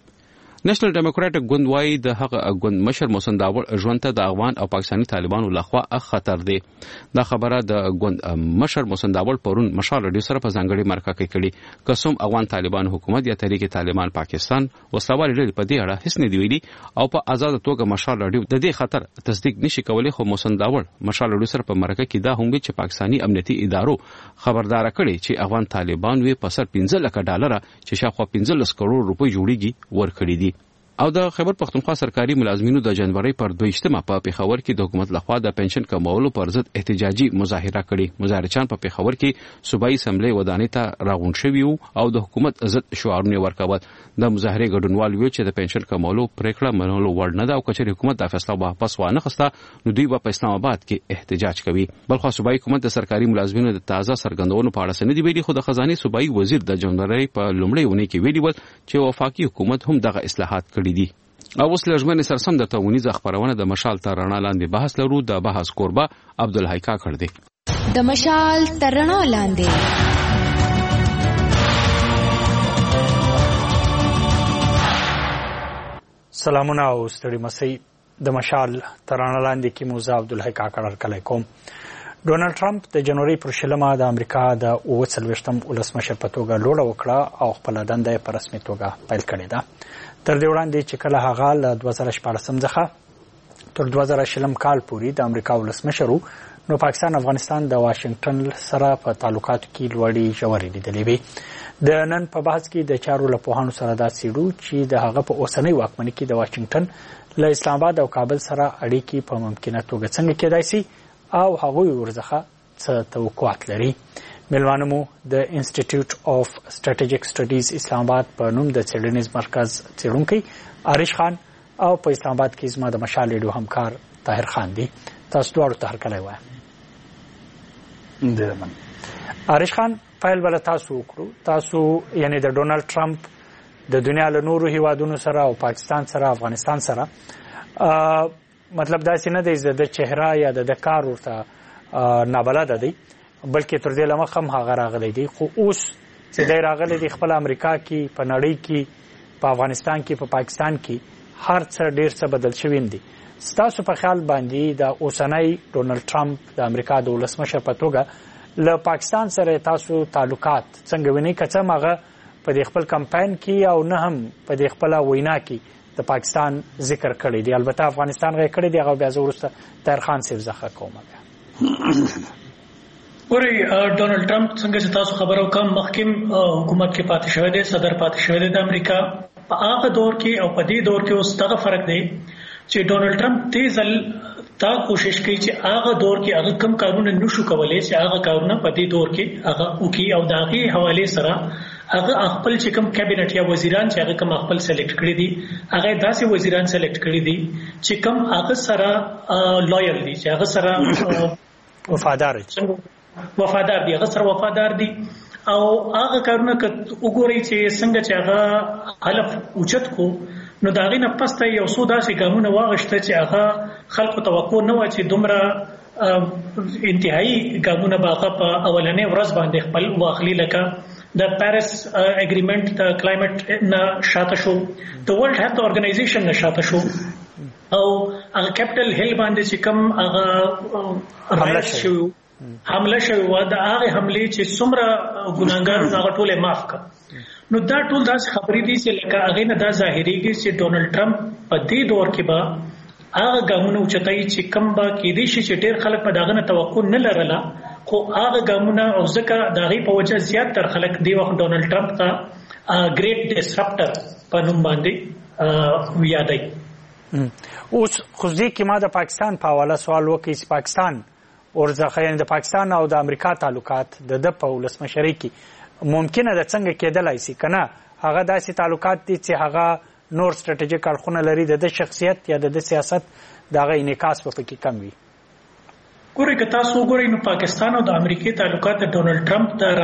نېشنل ډیموکراټک ګوند وايي د هغه ګوند مشر محسن داوړ ژوند ته د افغان او پاکستاني طالبانو لخوا خطر دی. دا خبره د ګوند مشر محسن داوړ پرون مشال ریډیو سره په ځانګړي مرکه کې کړي. قسم افغان طالبان حکومت یا تحریک طالبان پاکستان وسلوال ډلې په دې اړه هیڅ نه دی ویلي او په آزاد توګه مشال ریډیو د دې خطر تصدیق نشي کولای. خو محسن داوړ مشال ریډیو سره په مرکه کې دا هم ویل چې پاکستاني امنیتي ادارو خبردار کړي چې افغان طالبان وی په سر پنځه لک ډالر چې شاوخوا پنځلس کروڑ روپۍ جوړیږي ورکړي دي. او د خیبر پختونخوا سرکاري ملازمینو د جنوري پر دویشتمه په پیښور کې د حکومت لخوا د پنشن کمولو پر ضد احتجاجي مظاهره کړې. مظاهرچیان په پیښور کې صوبایي اسمبلی ودانۍ ته راغونډ شوي او د حکومت ضد شعارونه ورکول. د مظاهرې ګډونوال ویل چې د پنشن کمولو پریکړه منلو وړ نه ده او کچېرې حکومت دا فیصله واپس وانه خسته نو دوی په اسلام آباد کې احتجاج کوي. بلخو صوبایي حکومت د سرکاري ملازمینو د تازه څرګندونو په اړه څه نه دی ویلي، خو د خزانه صوبایي وزیر د جنوري په لومړۍ اونۍ کې ویلي ول چې وفاقي حکومت هم دغه اصلاحات کړي دي. او اوس لږمنې سرسم د تونیزه خبرونه د مشال تر رڼا لاندې بحث لرو. د بحث کوربه عبدالحی کاکړ دی. د مشال تر رڼا لاندې سلامونه او ستړي مسئ. د مشال تر رڼا لاندې کې موزه عبدالحی کاکړ هرکلی کوم. ډونالډ ټرمپ د جنوري پر شلمه د امریکا د اووه څلوېښتم ولسمشر په توګه لوړه وکړه او خپله دنده یې په رسمي توګه پیل کړې ده. تر دې وړاندې چې کله هغه له دوه زره شپاړسم څخه تر دوه زره شلم کال پورې د امریکا ولسمشر و، نو پاکستان افغانستان د واشنگټن سره په تعلقاتو کې لوړې ژورې لیدلې وې. د نن په بحث کې د چارو له پوهانو سره دا څېړو چې د هغه په اوسنۍ واکمنۍ کې د واشنگټن له اسلام آباد او کابل سره اړیکې په ممکنه توګه څنګه کېدای سي او هغوی ورڅخه څه توقعات لري. میلمانه مو د انسټیټیوټ اف سټریټیجیک سټډیز اسلام آباد په نوم د څېړنیز مرکز څېړونکی عارش خان او په اسلام آباد کې زما د مشال ریډیو همکار طاهر خان دي. تاسو دواړو ته هرکلی وایم. عارش خان، پیل بله تاسو وکړو. تاسو یعنی د ډونالډ ټرمپ د دنیا له نورو هیوادونو سره او پاکستان سره افغانستان سره مطلب داسې نه دی د چهره یا د کار ورته نابلده دی، بلکې تر دې له مخه هم هغه راغلی دی. خو اوس چې دی راغلی دی خپل امریکا کې، په نړۍ کې، په افغانستان کې، په پاکستان کې هر څه ډېر څه بدل شوي دي. ستاسو په خیال باندې د اوسنی ډونالډ ټرمپ د امریکا د ولسمشر په توګه له پاکستان سره تاسو تعلقات څنګه وینئ؟ که څه هم هغه په دې خپل کمپاین کې او نه هم په دې خپله وینا کې د پاکستان ذکر کړی دی. البته افغانستان غی کړی دی، هغه بیا زه وروسته طاهر خان صاحب زخه کوم. ورې ډونالډ ټرمپ څنګه چې تاسو خبرو کوم مخکې حکومت کې پاتې شوی دی، صدر پاتې شوی دی د امریکا. په هغه دور کې او په دې دور کې اوس دغه فرق دی چې ډونالډ ټرمپ دې ځل دا کوشش کوي چې هغه دور کې هغه کم کارونه نشو کولای چې هغه کارونه په دې دور کې هغه وکړي او د هغې حوالې سره هغه خپل چې کوم کابینټ یا وزیران چې هغه کوم خپل سلیکټ کړي دي هغه داسې وزیران سلیکټ کړي دي چې کوم هغه سره لویل دي، چې هغه سره وفادار دي وفادار دي هغه سره وفادار دي او هغه کارونه وګوري چې څنګه چې هغه حلف اوچت کو نو دا غي نه پسته یو څو داسې ګامونه واغشته چې هغه خلکو توقع نه و چې دومره انتهایی ګامونه باغه په اولنې ورځ باندې خپل واخلي، لکه د پاریس اګریمنت د کلایمټ نه شاته شو د ورلد هیلث اورګنایزیشن نه شاته شو او هغه کیپټل هیل باندې چې کوم هغه رایټ شو حمله شوی و د هغه حمله چې څومره ګناګار هغه ټوله معاف کړ نو دا ټول داس خبرې دي چې لکه هغه نه دا ظاهريږي چې ډونلډ ټرمپ په دې دور کې به هغه ګامونه اوچتای چې کم با کې دي چې ډېر خلک په داغه نه توقع نه لرله خو هغه ګامونه او ځکه داغي په وجه زیات تر خلک دی وخت ډونلډ ټرمپ ته ګریټ ډیسرپټر په نوم باندې یادای اوس خو ځکه چې ما د پاکستان په حواله سوال وکړ چې پاکستان ورځخه د پاکستان او د امریکا تعلقات د د په ولسمشرۍ کې ممکنه ده څنګه کېدلای شي کنه هغه داسې تعلقات دي چې هغه نور ستراتیژیک اړخونه لري د شخصیت یا د سیاست دغه انعکاس په کې کم وي ګورئ که تاسو وګورئ نو پاکستان او د امریکای تعلقات د ډونلډ ټرمپ د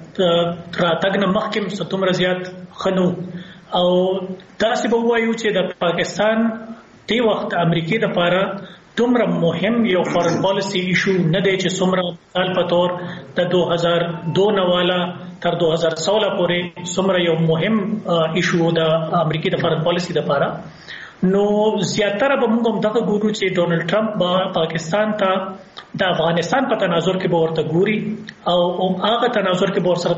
راتګ نه مخکې څومره زیات خنو او داسې به وایو چې د پاکستان دی وخت امریکای د پاره دومره مهم یو فارن پالیسی ایشو نه دی چې څومره مثال په تور د دو هزار دو نواله تر دو هزار سولہ پورې څومره یو مهم ایشو د امریکای د فارن پالیسی لپاره نو زیاتره به موږ هم دغه ګورو چې ډونلډ ټرمپ با پاکستان ته د افغانستان په تناظر کې به ورته ګوري او هغه تناظر کې به ورسره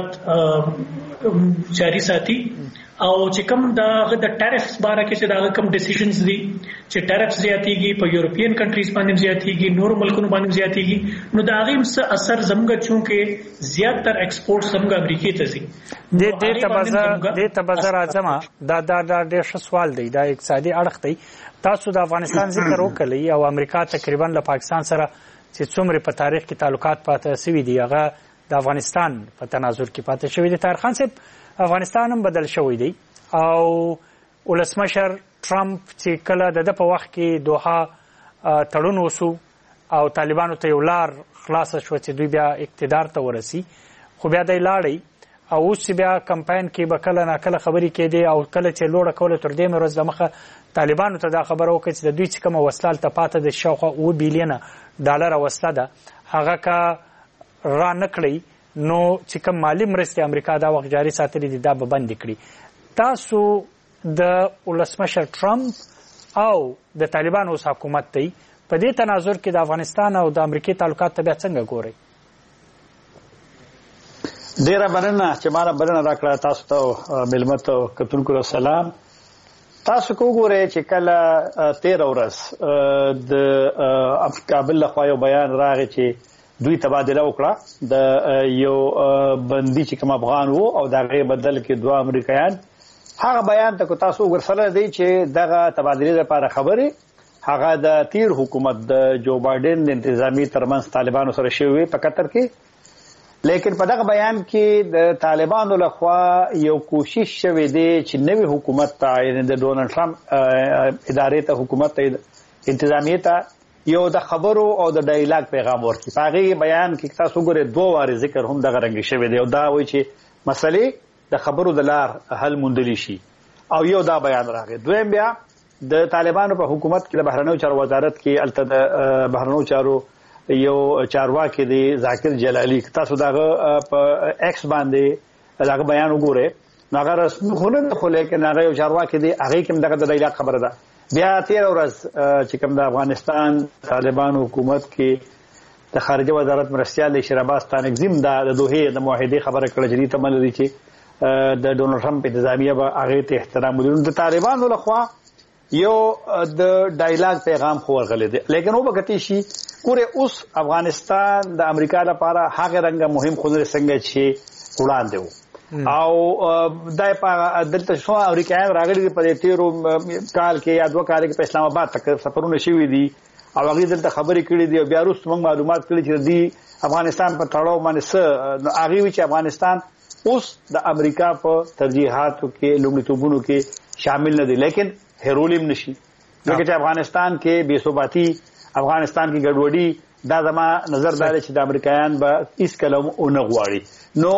تعلقات جاری ساتي او چې کوم د د ټیرفز باره کې چې دا کوم ډیسیژنز دي چې ټیرفز زیاتېږي په یورپین کنټریز باندې زیاتېږي نور ملکونو باندې زیاتېږي نو دا غیم څه اثر زموږ چونکه زیاتره ایکسپورټ زموږ امریکای ته ځي د دې تبازه د تبازه راځم دا دا ډېر ښه سوال دی دا اقتصادي اړخ دی تاسو د افغانستان ذکر وکړئ او امریکا تقریبا له پاکستان سره چې څومره په تاریخ کې تعلقات پاتې شوي دي هغه د افغانستان په تناظر کې پاتې شوي دي طاهر خان صاحب افغانستان هم بدل شوی دی او ولسمشر ټرمپ چې کله د په وخت کې دوحه تړون وسو او طالبانو ته یو لار خلاص شو چې دوی بیا اقتدار ته ورسی خو بیا د لاړی او اوس بیا کمپاین کې به کله نه کله خبرې کېدې او کله چې لوړه کوله تر دې ورځ د مخه طالبانو ته دا خبره وکړه چې د دوی چې کومه وسله ته پاته د شاوخوا اوه بیلیونه ډالر وسله ده هغه کا را نکړي نو چې کوم مالی مرستې امریکا دا وخت جاری ساتلې دي دا به بند کړي تاسو د ولسمشر ټرمپ او د طالبانو حکومت ته په دې تناظر کې د افغانستان او د امریکای تعلقات ته بیا څنګه ګورئ ډیره مننه چې ما بلنه راکړه تاسو ته ملمت او کتونکو سلام تاسو کو ګورئ چې کله تیره ورځ د کابل له خوا یو بیان راغی چې دوی تبادله وکړه د یو بندي چې کوم افغان وو او دغه بدل کې دوه امریکایان هغه بیان ته تاسو ورسره دی چې دغه تبادله لپاره خبره هغه د تیر حکومت د جو بایدن د انتظامی ترمنځ طالبانو سره شوی په قطر کې لیکن په دغه بیان کې د طالبانو لخوا یو کوشش شوی دی چې نوې حکومت ته یعنی د ډونلډ ټرمپ ادارې ته حکومت ته انتظامی ته یو د خبرو او د ډایلاګ پیغام ورکړي په هغه بیان کې تاسو ګورئ دوه واره ذکر هم دغه رنګ شوی دی او دا وایي چې مسلې د خبرو د لار حل موندلی شي او یو دا بیان راغی دویم بیا د طالبانو په حکومت کې د بهرنیو چارو وزارت کې الته د بهرنیو چارو یو چارواکي دی ذاکر جلالی تاسو دغه په ایکس باندې دغه بیان وګورئ هغه رسمي خونه خو لیکن هغه یو چارواکي دی هغه کوم دغه د ډایلاګ خبره ده بیا تیر ورځ چې کوم د افغانستان طالبانو حکومت کې د خارجه وزارت مرستيال شهرباز تانګزیم د دوه د معاهده خبره کړه چې ته مل دي چې د ډونلډ ټرمپ انتظامیه به هغه ته احترام ولري د طالبانو لخوا یو د ډایلاګ پیغام خو ورغلی دی لیکن او بکتی شي ګوره اوس افغانستان د امریکا لپاره هغه رنګ مهم خو څنګه چې وړاندې وو او دای په دلته شو امریکایان راغلي په تیرو کال کې یا دوه کال کې په اسلام آباد تک سفرونه شوي دي او هغه دلته خبرې کړې دي او بیا وروسته موږ معلومات کړي چې دی افغانستان په تړاو باندې څه هغه وی چې افغانستان اوس د امریکا په ترجیحاتو کې لومړیتوبونو کې شامل نه دي لیکن هیرولیم نشي ځکه چې افغانستان کې بے ثباتی افغانستان کې ګډوډي دا زما نظر دا چې د امریکایان به هیڅ کلم اون غواړي نو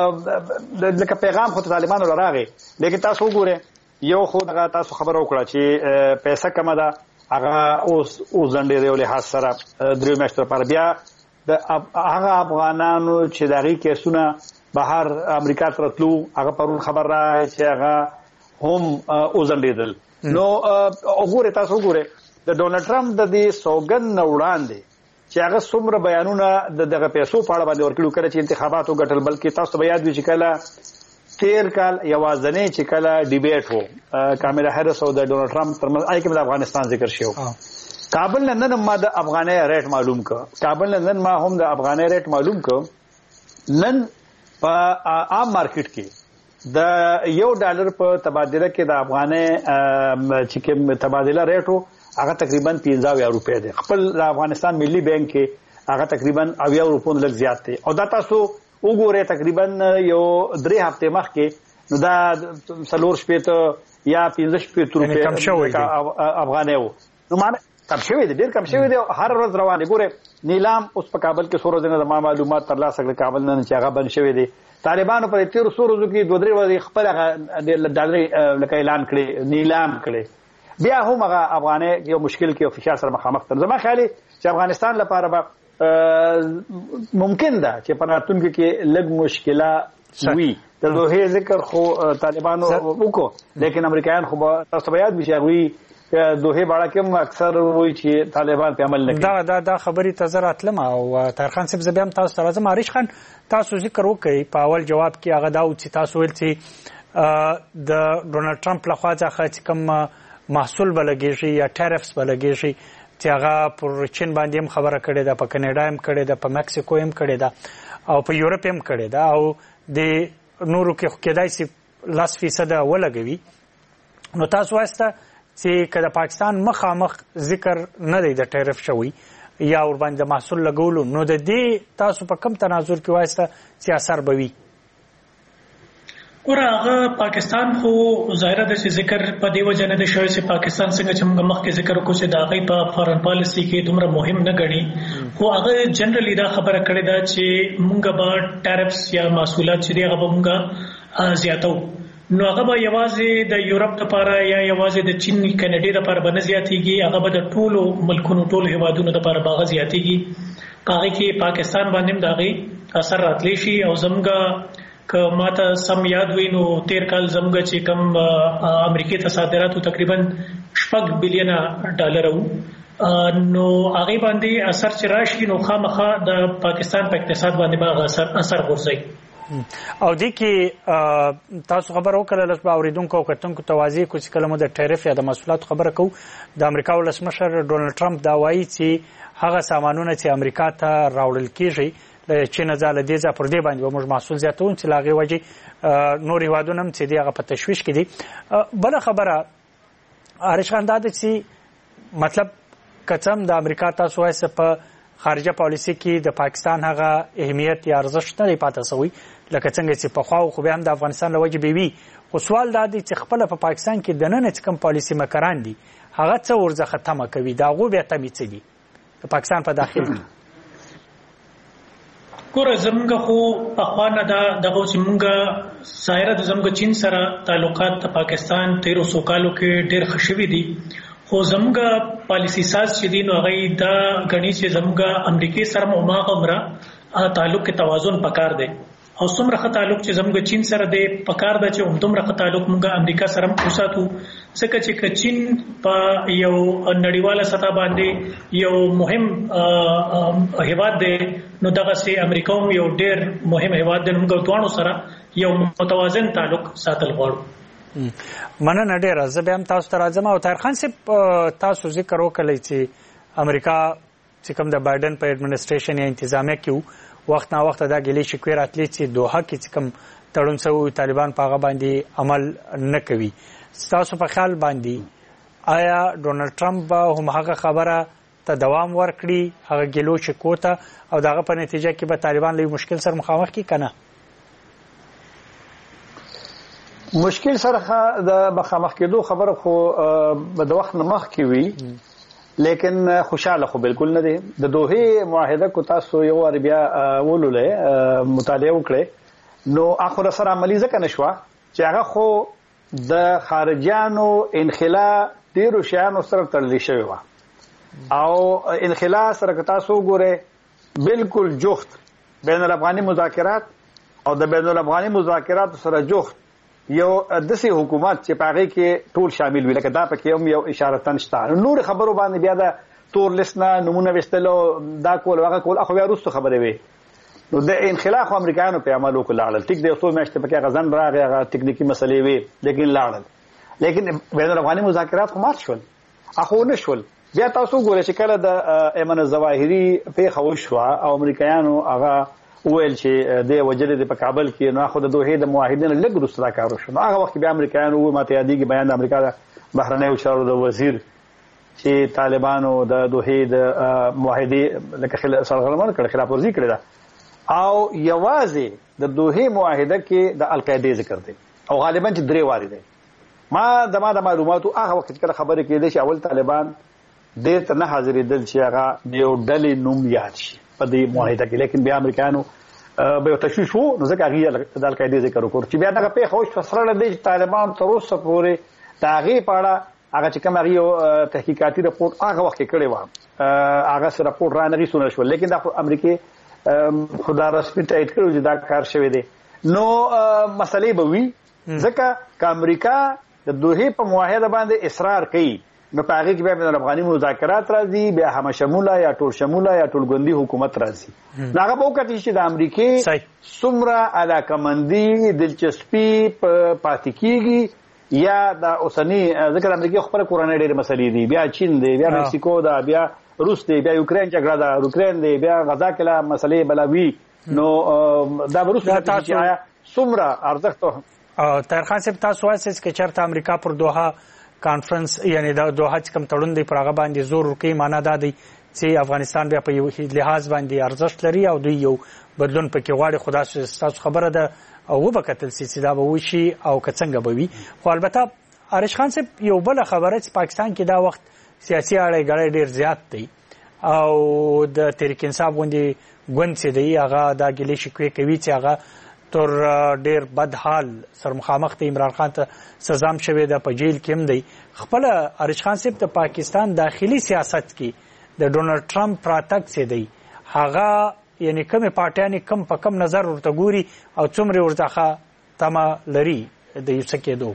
لکه پیغام خو طالبانو لراغي لیکن تاسو وګوره یو خو دغه تاسو خبر وکړه چې پیسې کم ده هغه اوس اوس ځنډې دی له خاص سره درې میاشتې لپاره بیا د هغه افغانانو چې دغه کیسونه بهر امریکا ته راتلو هغه پرون خبر را چې هغه هم اوزندیدل نو وګوره تاسو وګوره د ډونالد ټرمپ د دې سوګن وړاندې چې هغه څومره بیانونه د دغه پیسو په اړه باندې ورکړو کړي چې انتخاباتو ګټل بلکې تاسو به یاد وي چې کله تیر کال یوازنې چې کله ډیبیټ وو کاملا هریس او د ډونالد ټرمپ ترمنځ آی کې د افغانستان ذکر شو کابل نن ما د افغانۍ ریټ معلوم ک کابل نن ما هم د افغانۍ ریټ معلوم ک نن په عام مارکیټ کې د یو ډالر په تبادله کې د افغانۍ چې کوم تبادله ریټ وو هغه تقریبا پنځه روپۍ دی خپل د افغانستان ملي بانک کې هغه تقریبا اویا روپۍ لږ زیات دی او دا تاسو وګورئ تقریبا یو درې هفته مخکې نو دا څلور شپېته یا پنځه شپېته روپۍ افغانۍ وو نو معنی کم شوی دی ډېر کم شوی دی هر ورځ روان دی ګوره نیلام اوس په کابل کې څو ورځې نه د معلومات ترلاسه کړل کابل نن چې هغه بند شوی دی طالبانو پر تیر څو ورځو کې دوه درې ورځې خپل ډالر لکه اعلان کړي نیلام کړي بیا هم هغه افغانۍ یو مشکل کې او فشار سره مخامخ تر زما خیالي چې افغانستان لپاره به ممکن ده چې په راتلونکي کې لږ مشکلات وي د دوه ذکر خو طالبانو وکړو لیکن امریکایان خو تاسو یاد وي چې هغه دوه باړه کوم اکثر وایي چې طالبان په عمل نه کوي دا دا د خبري تزر اتلم او طاهر خان صاحب زبیم تاسو سره زما عارش خان تاسو ذکر وکړي په اول جواب کې هغه دا چې تاسو ویل چې د ډونالد ټرمپ لخوا ځکه کوم محصول بلګیږي یا ټیرفز بلګیږي چې هغه پر چین باندې هم خبره کړې ده په کینیډا هم کړې ده په مکسیکو هم کړې ده او په یورپ هم کړې ده او د نورو کې کېدای شي لاس فیصد ولګوي نو تاسو واسطه چې کله پاکستان مخامخ ذکر نه دی د ټیرف شوی یا ور باندې محصول لګولو نو د دې تاسو په کم تناظر کې واسطه چې اثر بوي ورغه پاکستان خو ظاهره د ذکر په دی وجه نه د شوی چې پاکستان څنګه چې موږ مخکې ذکر وکړو چې دا غي په فارن پالیسی کې دومره مهم نه غني خو هغه جنرالي دا خبره کړې ده چې موږ به ټیرفز یا محصولات چې هغه به موږ زیاتو نو هغه به یوازې د یورپ لپاره یا یوازې د چین کینیډا لپاره به نه زیاتېږي هغه به د ټولو ملکونو ټولو هیوادونو لپاره به زیاتېږي هغه کې پاکستان باندې د هغه اثر راتلی شي او زموږ که ماته سم یاد وي نو تیر کال زموږ چې کم امریکای ته صادراتو تقریبا شپږ بلین ډالر وو نو هغه باندې اثر چې راشي نو خامخا د پاکستان په اقتصاد باندې به اثر اثر ورځي او دې کې تاسو خبر وکړل چې اوریدونکو او کتونکو توازی کوم کلمه د ټیرف یا د محصولات خبره کو د امریکا ولسمشر ډونالد ټرمپ دا وایي چې هغه سامانونه چې امریکا ته راوړل کیږي د چین ځاله دې ځا پر دې باندې موږ محصول زیاتون چې لاغي وجه نور هیوادونه هم چې دغه په تشويش کې دي بل خبره ارش خان دا چې مطلب کچم د امریکا تاسو وایي په خارجه پالیسی کې د پاکستان هغه اهمیت یا ارزښت نه پاتې شوی لکه څنګه چې په خواو خو به هم د افغانستان لوجه بي خو سوال دا دی چې خپل په پاکستان کې د نن څخه پالیسی مکران دي هغه څه ورځه ختمه کوي دا غو به تمی څه دي د پاکستان په داخل کې ګوره زموږ خو په خوانه دا دغه چې موږ ظاهره د زموږ چین سره تعلقات د پاکستان تیرو سو کالو کې ډېر خشوي دي خو زموږ پالیسی ساز چې دي نو هغه دا غني چې زموږ امریکای سره مو ما غمره تعلق کې توازن پکار دی او څومره ښه تعلق چې زموږ چین سره دی پکار دی چې همدومره ښه تعلق موږ امریکا سره وساتو ځکه چې چین په یو نړیواله سطح باندې یو مهم هیواد دی نو دغه سي امریکا هم یو ډېر مهم هیواد دی موږ دوه سره یو متوازن تعلق ساتل غواړو مننه ډېر زه به هم تاسو ته راځم او طاهر خان صاحب تاسو ذکر وکړئ چې امریکا چې کوم د بایدن په اډمنسټریشن یا انتظامیه کې وخت نا وخت دا ګلې شکوې راتلې چې دوحه کې کوم تړون سوی طالبان په هغه باندې عمل نه کوي تاسو په خیال باندې آیا ډونالد ټرمپ هم هغه خبره ته دوام ورکړي هغه ګلو شکوته او دغه په نتیجه کې به طالبان له مشکل سره مخامخ کی کنه مشکل سره د مخامخ کېدو خبره خو د وخت نه مخ کې وی لیکن خوشاله خو بالکل نه دي د دوه معاهده کو تاسو یو عربیا ولولې مطالعه وکړي نو اخر سره عملی ځکه نشوا چې هغه خو د خارجيانو انخلا ډیرو شیانو سره تړل شوی و او انخلا سره تاسو ګوره بالکل جفت بین الافغاني مذاکرات او د بین الافغاني مذاکرات سره جوخت یو دسي حکومت چې پاره کې ټول شامل وي، لکه دا پکې هم یو اشاره تنشته. نور خبرو باندې بیا دا تور لسنه نمونه وستلو دا کول هغه کول اخو بیا وروسته خبره وي. نو د انخلاق خو امریکایانو په عمل وکړل، ټیک دی څو میاشتې پکې غزن راغی، هغه ټکنیکی مسلې وي لیکن لاړل. لیکن بین الافغاني مذاکرات خو مات شول، اخو نه شول. بیا تاسو ګورئ چې کله د ایمن الظواهري په خوښ او امریکایانو هغه ویل چې د وجلې د په کابل کې نو خو د دوه د معاهدین لګ رسټا کارو شو. هغه وخت بیا امریکایانو ماته یادېږي بیان د امریکا د بهرنیو چارو د وزیر چې طالبانو د دوه د معاهدې لکه خل سرغړونه کړ خلاف ورزي کړی دا، او یوازې د دوه معاهده کې د القاعده ذکر دی او غالبا چې درې واري دی. ما د ما د معلوماتو هغه وخت کله خبره کېده چې اول طالبان ډېر ته نه حاضرېدل چې هغه د یو ډلې نوم یاد شي په دې معاهده کې، لیکن بیا امریکایانو به تشویش وو نو ځکه هغه د القاعده ذکر وکړ چې بیا دغه په خوښ فسره د طالبان تر اوسه پورې د هغې په اړه هغه چې کوم هغه تحقیقاتي رپورټ هغه وخت کړی و هغه سره رپورټ را نه رسول شو، لیکن د امریکای خدا رسمي تایید کړو چې دا کار شوی دی. نو مسلې به وي ځکه چې امریکا د دوه په معاهده باندې اصرار کوي نو په هغه کې بیا د افغاني مذاکرات راځي، بیا هم شموله یا ټول شموله یا ټول ګوندي حکومت راځي. نو هغه به وکړي چې د امریکای څومره علاقمندي دلچسپي پاتې کیږي یا د اوسنی ځکه د امریکای خپل کورنۍ ډېر مسلې دي، بیا چین دی، بیا مکسیکو دا، بیا روس دی، بیا یوکرين جګړه ده، یوکرين دی، بیا غزا کله مسلې بلاوي. نو دا ورسره چې آیا څومره ارزښت او طاهر خان صاحب تاسو وایئ چې چېرته امریکا پر دوحه کانفرنس یعنی د دوحه چې کوم تړون دی پر هغه باندې زور ورکوي، معنا دا دی چې افغانستان بیا په یو لحاظ باندې ارزښت لري او دوی یو بدلون پکې غواړي. خدا ستاسو خبره ده او وبکتل چې دا به وشي او که څنګه به وي. خو البته عارش خان صاحب یو بل خبره چې پاکستان کې دا وخت سیاسي اړه ګړې ډېر زیات دی او د تحریک انصاف غوندې ګوند چې دی هغه دا ګیلې شکوې کوي چې هغه تر ډېر بد حال سر مخامخ دی، عمران خان ته سزا هم شوې ده، په جیل کې هم دی. خپله عارش خان صاحب د پاکستان داخلي سیاست کې د ډونالډ ټرمپ راتګ چې دی هغه یعنی کومې پارټیانې کم په کم نظر ورته ګوري او څومره ورڅخه تمه لري د یو څه کېدو؟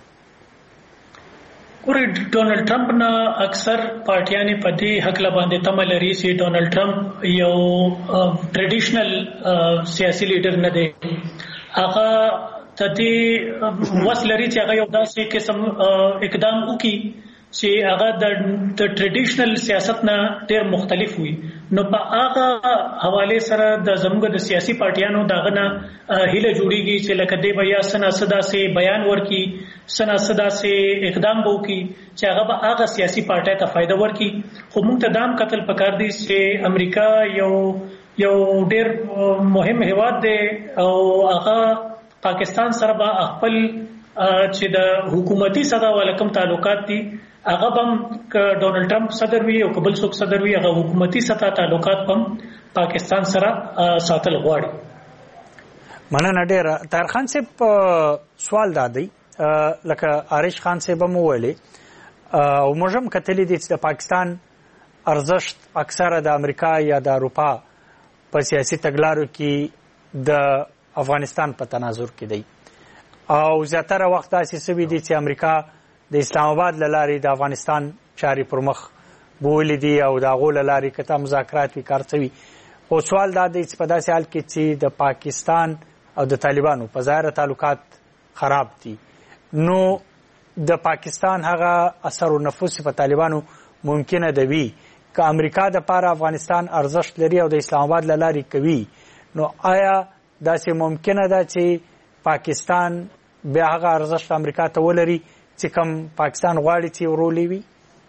ګورئ ډونالډ ټرمپ نه اکثر پارټیانې په دې هکله باندې تمه لري چې ډونالډ ټرمپ یو ټریډیشنل سیاسي لیډر نه دی، هغه ته دې وس لري چې هغه یو داسې قسم اقدام وکړي چې هغه د ټریډیشنل سیاست نه ډېر مختلف وي. نو په هغه حواله سره د زموږ د سیاسي پارټیانو دغه نه هیله جوړیږي چې لکه دې بیا سنا صدا سي بیان ورکي، سنا صدا سي اقدام وکړي چې هغه به هغه سیاسي پارټي ته فائدہ ورکي. خو موږ ته دام قتل پکار دي چې امریکا یو یو ډېر مهم هیواد دی او هغه پاکستان سره به خپل چې د حکومتي صدا ولکم تعلقات دي هغه هم ډونالډ ټرمپ صدر وي او کبل څوک صدر وي هغه حکومتي سطح تعلقات هم پاکستان سره ساتل غواړي. مننه ډېره. طاهر خان صاحب سوال دا دی لکه عارش خان صاحب هم وویلې او موږ هم کتلي دي چې د پاکستان ارزښت اکثره د امریکا یا د اروپا په سیاسي تګلارو کې د افغانستان په تناظر کې دی او زیاتره وخت داسې سوي دي چې امریکا د اسلام آباد له لارې د افغانستان چارې پر مخ بولې دي او د هغو له لارې که ته مذاکرات وي کار څه وي. خو سوال دا دی چې په داسې حال کې چې د پاکستان او د طالبانو په ظاهره تعلقات خراب دي نو د پاکستان هغه اثر و نفوذ په طالبانو ممکنه ده وي که امریکا د پاره افغانستان ارزښت لري او د اسلام آباد له لارې کوي نو آیا داسې ممکنه ده چې پاکستان بیا هغه ارزښت امریکا ته ولري چې کوم پاکستان غواړي چې ورولې وي؟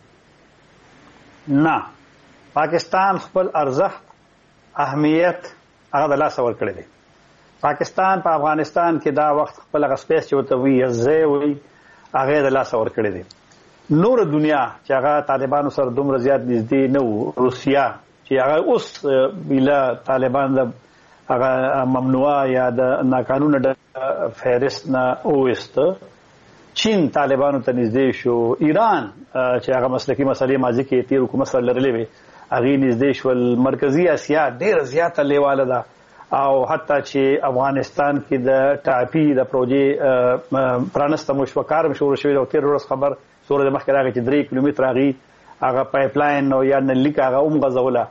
نه، پاکستان خپل ارزښت اهمیت هغه د لاسه ورکړی دی. پاکستان په افغانستان کې دا وخت خپل هغه سپیس چې ورته وي ځای وي هغه د لاسه ورکړی دی. نور دنیا چې هغه طالبانو سره دومره زیات نږدې نه وو، روسیا چې هغه اوس بلا طالبان د هغه ممنوعه یا د ناقانونه د فهرست نه اوسته، چین طالبانو ته نږدې شو، ایران چې هغه مسلکي مسلې ماضي کې تیر حکومت سره لرلې وي هغه نږدې شول، مرکزی اسیا ډېر زیاته لیواله ده او حتی چې افغانستان کې د ټاپي د پروژې پرانسته مشوکار شروع شوی د تیر ورځ خبر سورې د مخکې راغی چې درې کیلومتر راغی هغه پایپ لاین او یا نلیک هغه هم غزوله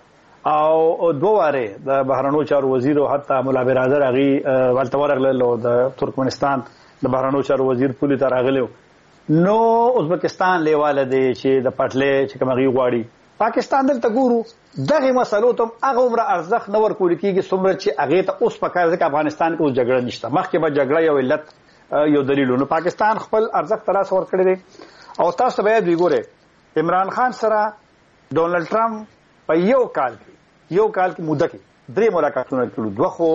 او دوه واره د بهرنیو چارو وزیر او حتی مولا برادر هغه ولته ورغله د ترکمنستان د بهرنیو چارو وزیر پولی ته راغلو نو ازبکستان لیواله دی چې د پټلې چې کومغي غواړي پاکستان دلته ګورو دغه مسلو ته هغه عمر ارزخ نور کول کیږي څومره چې هغه ته اوس پکاره ځکه افغانستان کې اوس جګړه نشته مخکې به جګړه یو علت یو دلیل نو پاکستان خپل ارزخ تراس ور کړی دی او تاسو به دی ګوره عمران خان سره ډونلډ ټرمپ په یو کال کې یو کال کې موده کې درې ملاقاتونه کړو دوه خو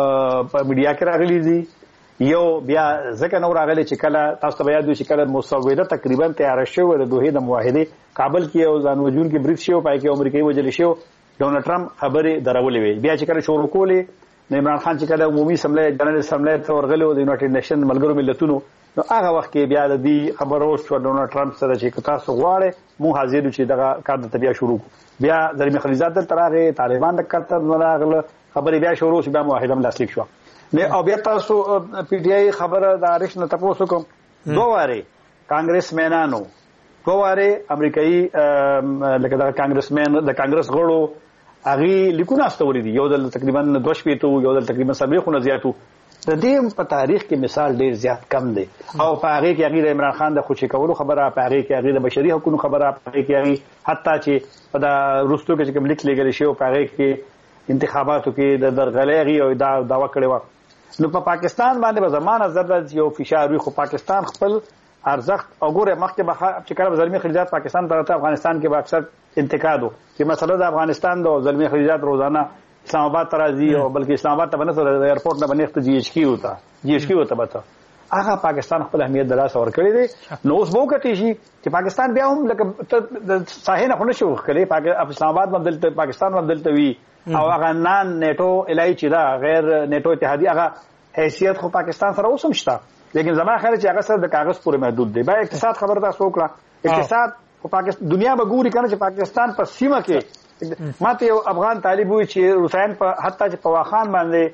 په میډیا کې راغلي دي یو بیا ځکه نو راغلي چې کله تاسو ته یاد وي چې کله مسوده تقریبا تیار شوه د دوه د معاهده کابل کې او ځان وجون کې بریټ شو پای کې امریکایي وجل شو ډونلډ ټرمپ خبره درولې وي بیا چې کله شروع کولې عمران خان چې کله عمومي سملې جنرال سملې ته ورغلو د یونایټډ نیشن ملګرو ملتونو نو هغه وخت کې بیا د دې خبرو شو ډونلډ ټرمپ سره چې تاسو غواړئ مو حاضر چې دغه کار د طبيعه شروع بیا زلمی خلیزات دل تراغه طالبان د کتر نراغله خبرې بیا شروع شو بیا موحدم لاسلیک شو نه او بیا تاسو پی ټی آی خبره د عارف نه تاسو کوم دوه واره کانګرسمنانو دوه واره امریکایي لکه د کانګرسمن د کانګرس غړو هغه لیکونه استوري دي یو د تقریبا دوه شپې ته یو د تقریبا سبې خو نه زیاتو د دې په تاریخ کې مثال ډیر زیات کم دی او په هغه کې هغه د عمران خان د خوشی کولو خبره په هغه کې هغه د بشري حقوقو خبره په هغه کې هغه حتی چې په د روستو کې کوم لیک لګل شي او په هغه کې انتخاباتو کې د درغلېږي او دا داوا کړی و نو په پاکستان باندې په زمانه زرد یو فشار وي خو پاکستان خپل ارزښت او ګوره مخکې به چې کله زلمی خلیجات پاکستان ته افغانستان کې به اکثر انتقاد چې مثلا د افغانستان د زلمی خلیجات روزانه اسلام آباد ترازی او بلکې اسلام آباد ته بنسته د ایرپورټ نه بنښت جی ایچ کیو ته جی ایچ کیو ته بته هغه پاکستان خپل اهمیت دلاس اور کړی دی نو اوس وو کټی شي چې پاکستان بیا هم لکه د ساحل نه شو کړي اسلام آباد باندې ته پاکستان باندې ته وی او هغه نان نیټو الای چې دا غیر نیټو اتحادیه هغه حیثیت خو پاکستان سره اوسم شته لیکن زما خیال چې هغه سره د کاغذ پورې محدود دی با اقتصاد خبر تاسو وکړه اقتصاد په پاکستان دنیا به ګوري کنه چې پاکستان په سیمه کې ماته یو افغان طالب وي چې روسان په حتی چې په واخان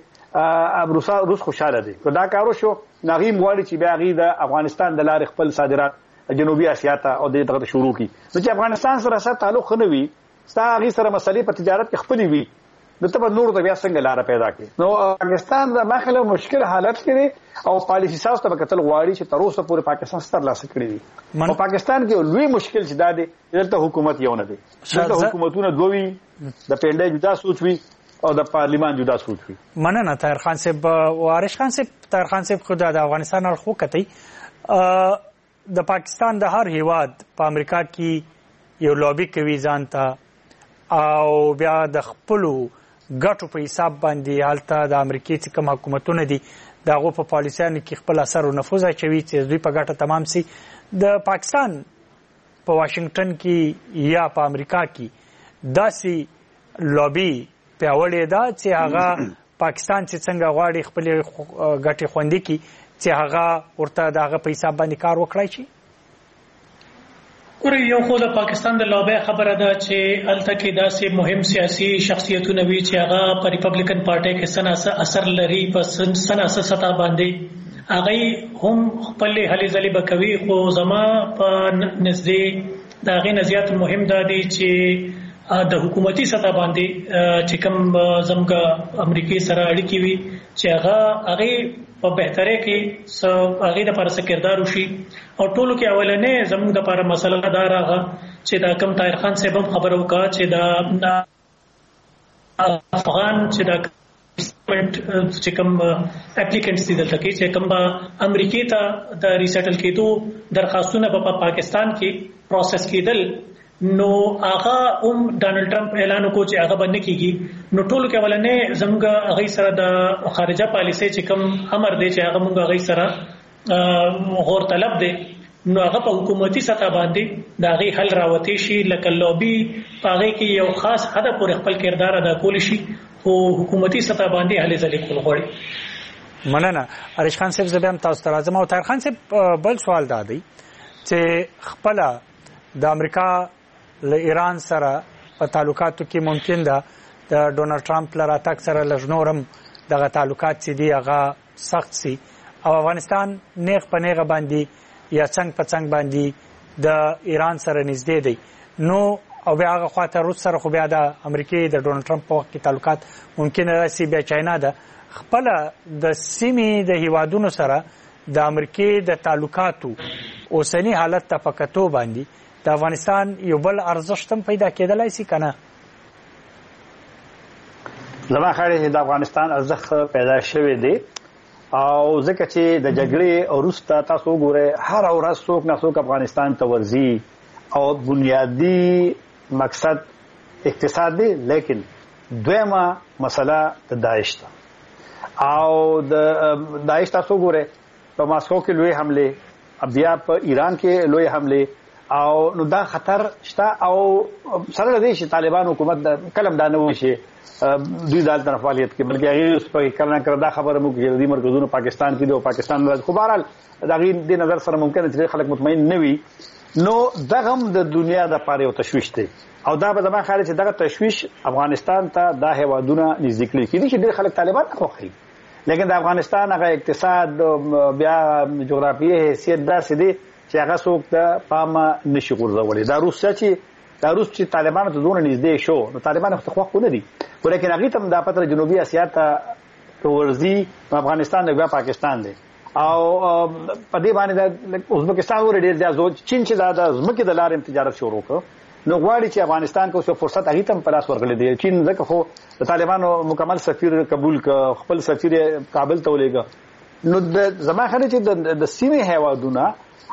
باندې روسا روس خوشاله دي دا کارو شو نغیم غواړي چې بیا غي د افغانستان د لارې خپل صادرات جنوبي اسیا ته او دغه شروع کی نو چې افغانستان سره سره تعلق نه وي ستا غي سره مسلې په تجارت کې خپل وي نو ته به نور د بیا څنګه لار پیدا کړي نو پاکستان د مخاله مشکل حالت کې او پالیسی ساوس ته قتل غواړي چې تر اوسه پورې پاکستان ستر لاس کړی وي او پاکستان کې لوی مشکل چې دا دی دلته حکومت یو نه دی دلته حکومتونه دوی د پنده جدا سوچ وي او د پارلیمان جدا سوچ وي مننه طاهر خان صاحب وارث خان صاحب طاهر خان صاحب خدای د افغانستان اړخ کوي د پاکستان د هر هیواد په امریکا کې یو لوبي کوي ځان ته او بیا د خپل ګټو په حساب باندې حالت د امریکای چې کوم حکومتونه دي دغه په پالیسیانو کې خپل اثر او نفوذ اچوي چې دوی په ګټه تمام سي د پاکستان په واشنگټن کې یا په امریکا کې داسې لوبي پیاوړې ده چې هغه پاکستان چې څنګه غواړي خپل ګټې خوندي کړي چې هغه ورته دغه په حساب باندې کار وکړي شي ګورې یو خو د پاکستان د لوبې خبره ده چې الته کې داسې مهم سیاسي شخصیتونه وي چې هغه په ریپبلیکن پارټي کې سناسه اثر لري په سناسه سطح باندې هغه هم خپل هلي ځلې بکوي خو زما په نزدې دا غي نزيات مهم ده دي چې د حکومتي سطح باندې چې کوم زموږ امریکای سره اړیکې وي چې هغه هغه په بهتره کې سو هغه د لپاره کردار وشي او ټولو کې اولنې زموږ د لپاره مسله دا راغله چې دا کم طاهر خان صاحب خبرو کا چې دا افغان چې دا چې کوم اپلیکینټس دي دلته کې چې کوم امریکای ته د ریسټل کېدو درخواستونه په پاکستان کې پروسس کېدل نو هغه هم ډانلډ ټرمپ اعلان وکړ چې هغه باندې کیږي نو ټولو کې ولنې زموږ هغه سره د خارجه پالیسي چې کوم امر دی چې هغه موږ هغه سره غور طلب دی نو هغه په حکومتي سطح باندې دا غي حل راوتی شي لکه لوبي هغه کې یو خاص حد پورې خپل کردار ادا کول شي خو حکومتي سطح باندې هلي ځلې کول غواړي مننه ارش خان صاحب زبم تاسو ته راځم او طاهر خان صاحب بل سوال دا دی چې خپل د امریکا له ایران سره په تعلقاتو کې ممکن ده د ډونلډ ټرمپ لپاره تک سره لژنورم دغه تعلقات چې دی هغه سخت سي او افغانستان نیغ په نیغه باندې یا څنګ په څنګ باندې د ایران سره نږدې دی نو او بیا هغه خواته روس سره خو بیا د امریکای د ډونلډ ټرمپ په وخت کې تعلقات ممکن راسي بیا چاینا ده خپل د سیمې د هیوادونو سره د امریکای د تعلقاتو اوسنی حالت ته فکتو باندې د افغانستان یو بل ارزښت هم پیدا کېدلای شي کنه زما خاله د افغانستان ارزښت پیدا شوی دی او ځکه چې د جګړې او روسته تاسو ګوره هر ورځ څوک نه څوک افغانستان ته ورځي او بنیادی مقصد اقتصاد دی لیکن دویمه مسله د داعش ده او د داعش تاسو ګوره په ماسکو کې لوی حمله بیا په ایران کې لوی حمله او نو دا خطر شته او سره د دې طالبان حکومت د کلم دانه وشي دوی دال طرف فعالیت کې بلکې هغه اوس په کلمه کړه دا خبره مو کې د مرکزونو پاکستان کې د پاکستان راځي خو بهرحال دا غي د نظر سره ممکن چې خلک مطمئن نه وي نو دغه د دنیا د پاره یو تشويش دی او دا به زما خیال چې دغه تشويش افغانستان ته د هیوادونو نږدې کړي کیږي چې ډېر خلک طالبان خوښي لیکن د افغانستان هغه اقتصاد بیا جغرافیه حیثیت داسې دی چې هغه څوک د پامه نشي غورځولې دا روسیا چې دا روس چې طالبانو ته دونه نږدې شو نو طالبان خو خوښ نه دي ولیکن هغه تم د پاتره جنوبي اسیا ته ورځي افغانستان نه بیا پاکستان دی او په دې باندې د ازبکستان ور ډیر د چین چې د زمکه د لارې تجارت شروع کړ نو غواړي چې افغانستان کو څه فرصت هغه تم پلاس ورغلي دی چین ځکه خو د طالبانو مکمل سفیر قبول ک خپل سفیر کابل ته ولېګا نو د زما خله چې د سیمه هیوادونه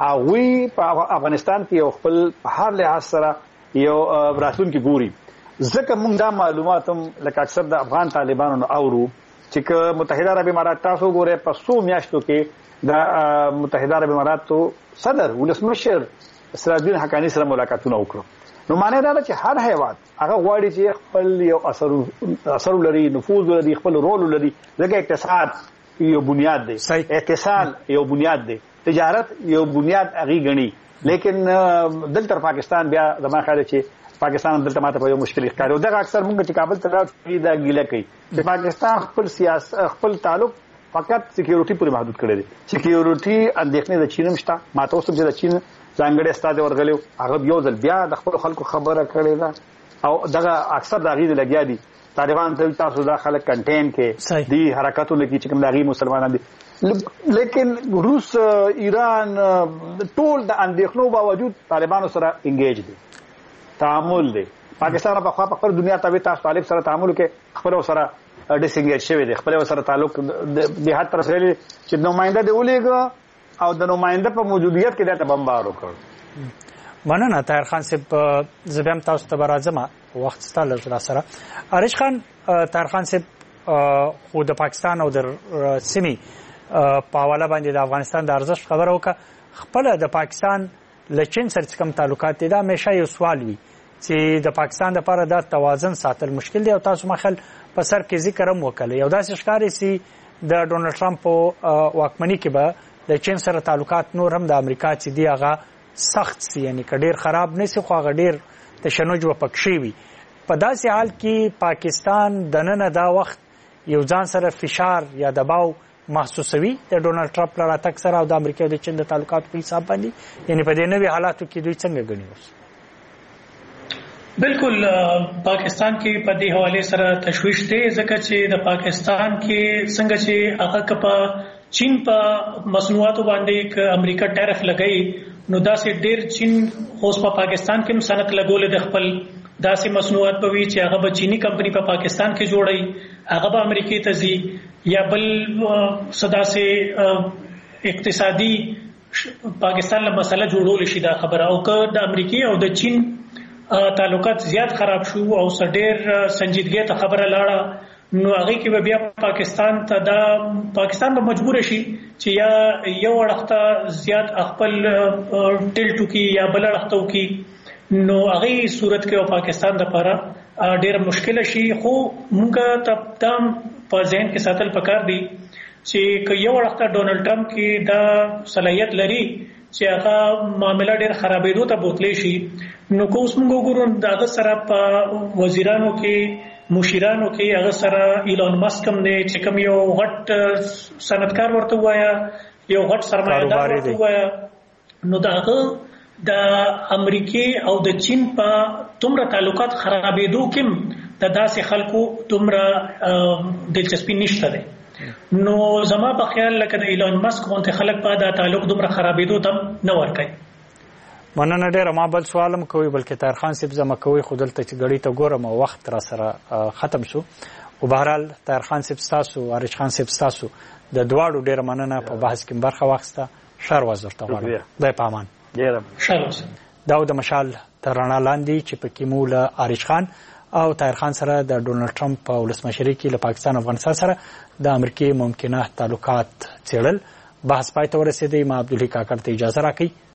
هغوی په افغانستان کې یو خپل په هر لحاظ سره یو راتلون کې ګوري ځکه موږ دا معلومات هم لکه اکثر د افغان طالبانو اورو چې متحده عرب امارات تاسو ګوره په څو میاشتو کې د متحده عرب اماراتو صدر ولسمشر سراج الدین حقانی سره ملاقاتونه وکړو نو معنی دا چې هر هیواد هغه غواړي چې خپل یو اثر اثر لري نفوذ لري خپل رول لري ځکه اقتصاد یو بنیاد دی اقتصاد یو بنیاد دی تجارت یو بنیاد اغي غني لیکن دلته پاکستان بیا زما خیال چې پاکستان دلته ماته په یو مشکل ښکاري او دا اکثر موږ چې کابل ته راځي دا ګیله کوي چې پاکستان خپل سیاست خپل تعلق فقط سکیورټي پورې محدود کړی دی سکیورټي اندېښنې د چین مشته ماته اوس چې د چین ځانګړي استاد ورغلو هغه یو ځل بیا د خپل خلکو خبره کړې ده او دغه اکثر د غیر لګیا دي طالبان ته تاسو دا خلک کنټین کې دي حرکتونه کې چې کوم دغه مسلمانان دي لیکن روس ایران ټول د اندېښنو باوجود طالبانو سره انګیج دي تعامل دی پاکستان په خپل خپل دنیا ته تاسو طالب سره تعامل کې خپل سره ډیسنګیج شوی دی خپل سره تعلق د هات تر سره چې نماینده دی ولېګ او د نماینده په موجودیت کې دا بمبار وکړ مننه طاهر خان صاحب زبم تاسو ته راځم وخت ستاسو لپاره سره ارش خان طاهر خان صاحب خو د پاکستان او د سیمې په حواله باندې د افغانستان د ارزښت خبره وکړه خپل د پاکستان لچین سره کوم تعلقات دي دا همیشه یو سوال وي چې د پاکستان لپاره د توازن ساتل مشکل دی او تاسو مخل په سر کې ذکر هم وکړي یو داسې ښکاري چې د ډونلډ ټرمپ واکمنۍ کې به د چین سره تعلقات نور هم د امریکا چې دی هغه سخت سي یعنی کډیر خراب نه سي خو هغه ډیر تشنج و پکشي وي په داسې حال کې پاکستان د نن دا وخت یو ځان سره فشار یا دباو محسوسوي د ډونلډ ټرمپ لپاره تک سره او د امریکا او د چین د تعلقاتو په حساب باندې یعنی په دې نوي حالاتو کې دوی څنګه غني اوس بالکل پاکستان کې په دې حواله سره تشويش دی ځکه چې د پاکستان کې څنګه چې هغه کپا چین په مصنوعاتو باندې ک امریکا ټیرف لګئی نو داسې ډیر چین اوس په پاکستان کې صنعت لګول د خپل داسې مصنوعات په وی چې هغه به چینی کمپنی په پاکستان کې جوړي هغه به امریکای ته ځي یا بل صدا سے اقتصادي پاکستان له مسله جوړول شي دا خبره او که د امریکای او د چین تعلقات زیات خراب شو او سډیر سنجیدګي ته خبره لاړه نو هغه کې به بیا پاکستان ته دا پاکستان به مجبور شي چې یا یو وړخته زیات خپل ټیلټو کې یا بل وړخته کې نو هغه صورت کې او پاکستان لپاره ډېر مشکل شي خو موږ ته تام په ذهن کې ساتل پکار دي چې یو وړخته ډونلډ ټرمپ کې دا صلاحیت لري چې هغه معاملې ډېر خرابېدو ته بوتلی شي نو کوم موږ ګورو دا سره په وزیرانو کې مشیرانو کې هغه سره ایلون ماسک هم دی چې کوم یو غټ صنعتکار ورته وایا یو غټ سرمایه‌دار ورته وایا نو داغه د امریکای او د چین په تمره تعلقات خرابېدو کې د داسې خلکو تمره دلچسپي نشته ده. نو زما په خیال لکه د ایلون ماسک غونته خلک په دا تعلق دومره خرابېدو ته نه ورکوي. مننه ډېره. ما بل سوالم کوي بلکې طاهر خان صاحب زما کوي خو دلته چې غړي ته ګورم او وخت را سره ختم شو. او بهرحال طاهر خان صاحب تاسو عارش خان صاحب تاسو د دواړو ډېر مننه په بحث کې برخه واخسته. شهر وزیر ته غواړم د پامان ډېر شهر دا د مشال ترانه لاندې چې په کې مول عارش خان او طاهر خان سره د ډونلډ ټرمپ په ولسمشرۍ کې له پاکستان او افغانستان سره د امریکای ممکنه تعلقات څېړل. بحث پای ته ورسېدی. ما عبدالحی کاکړ ته اجازه راکړئ.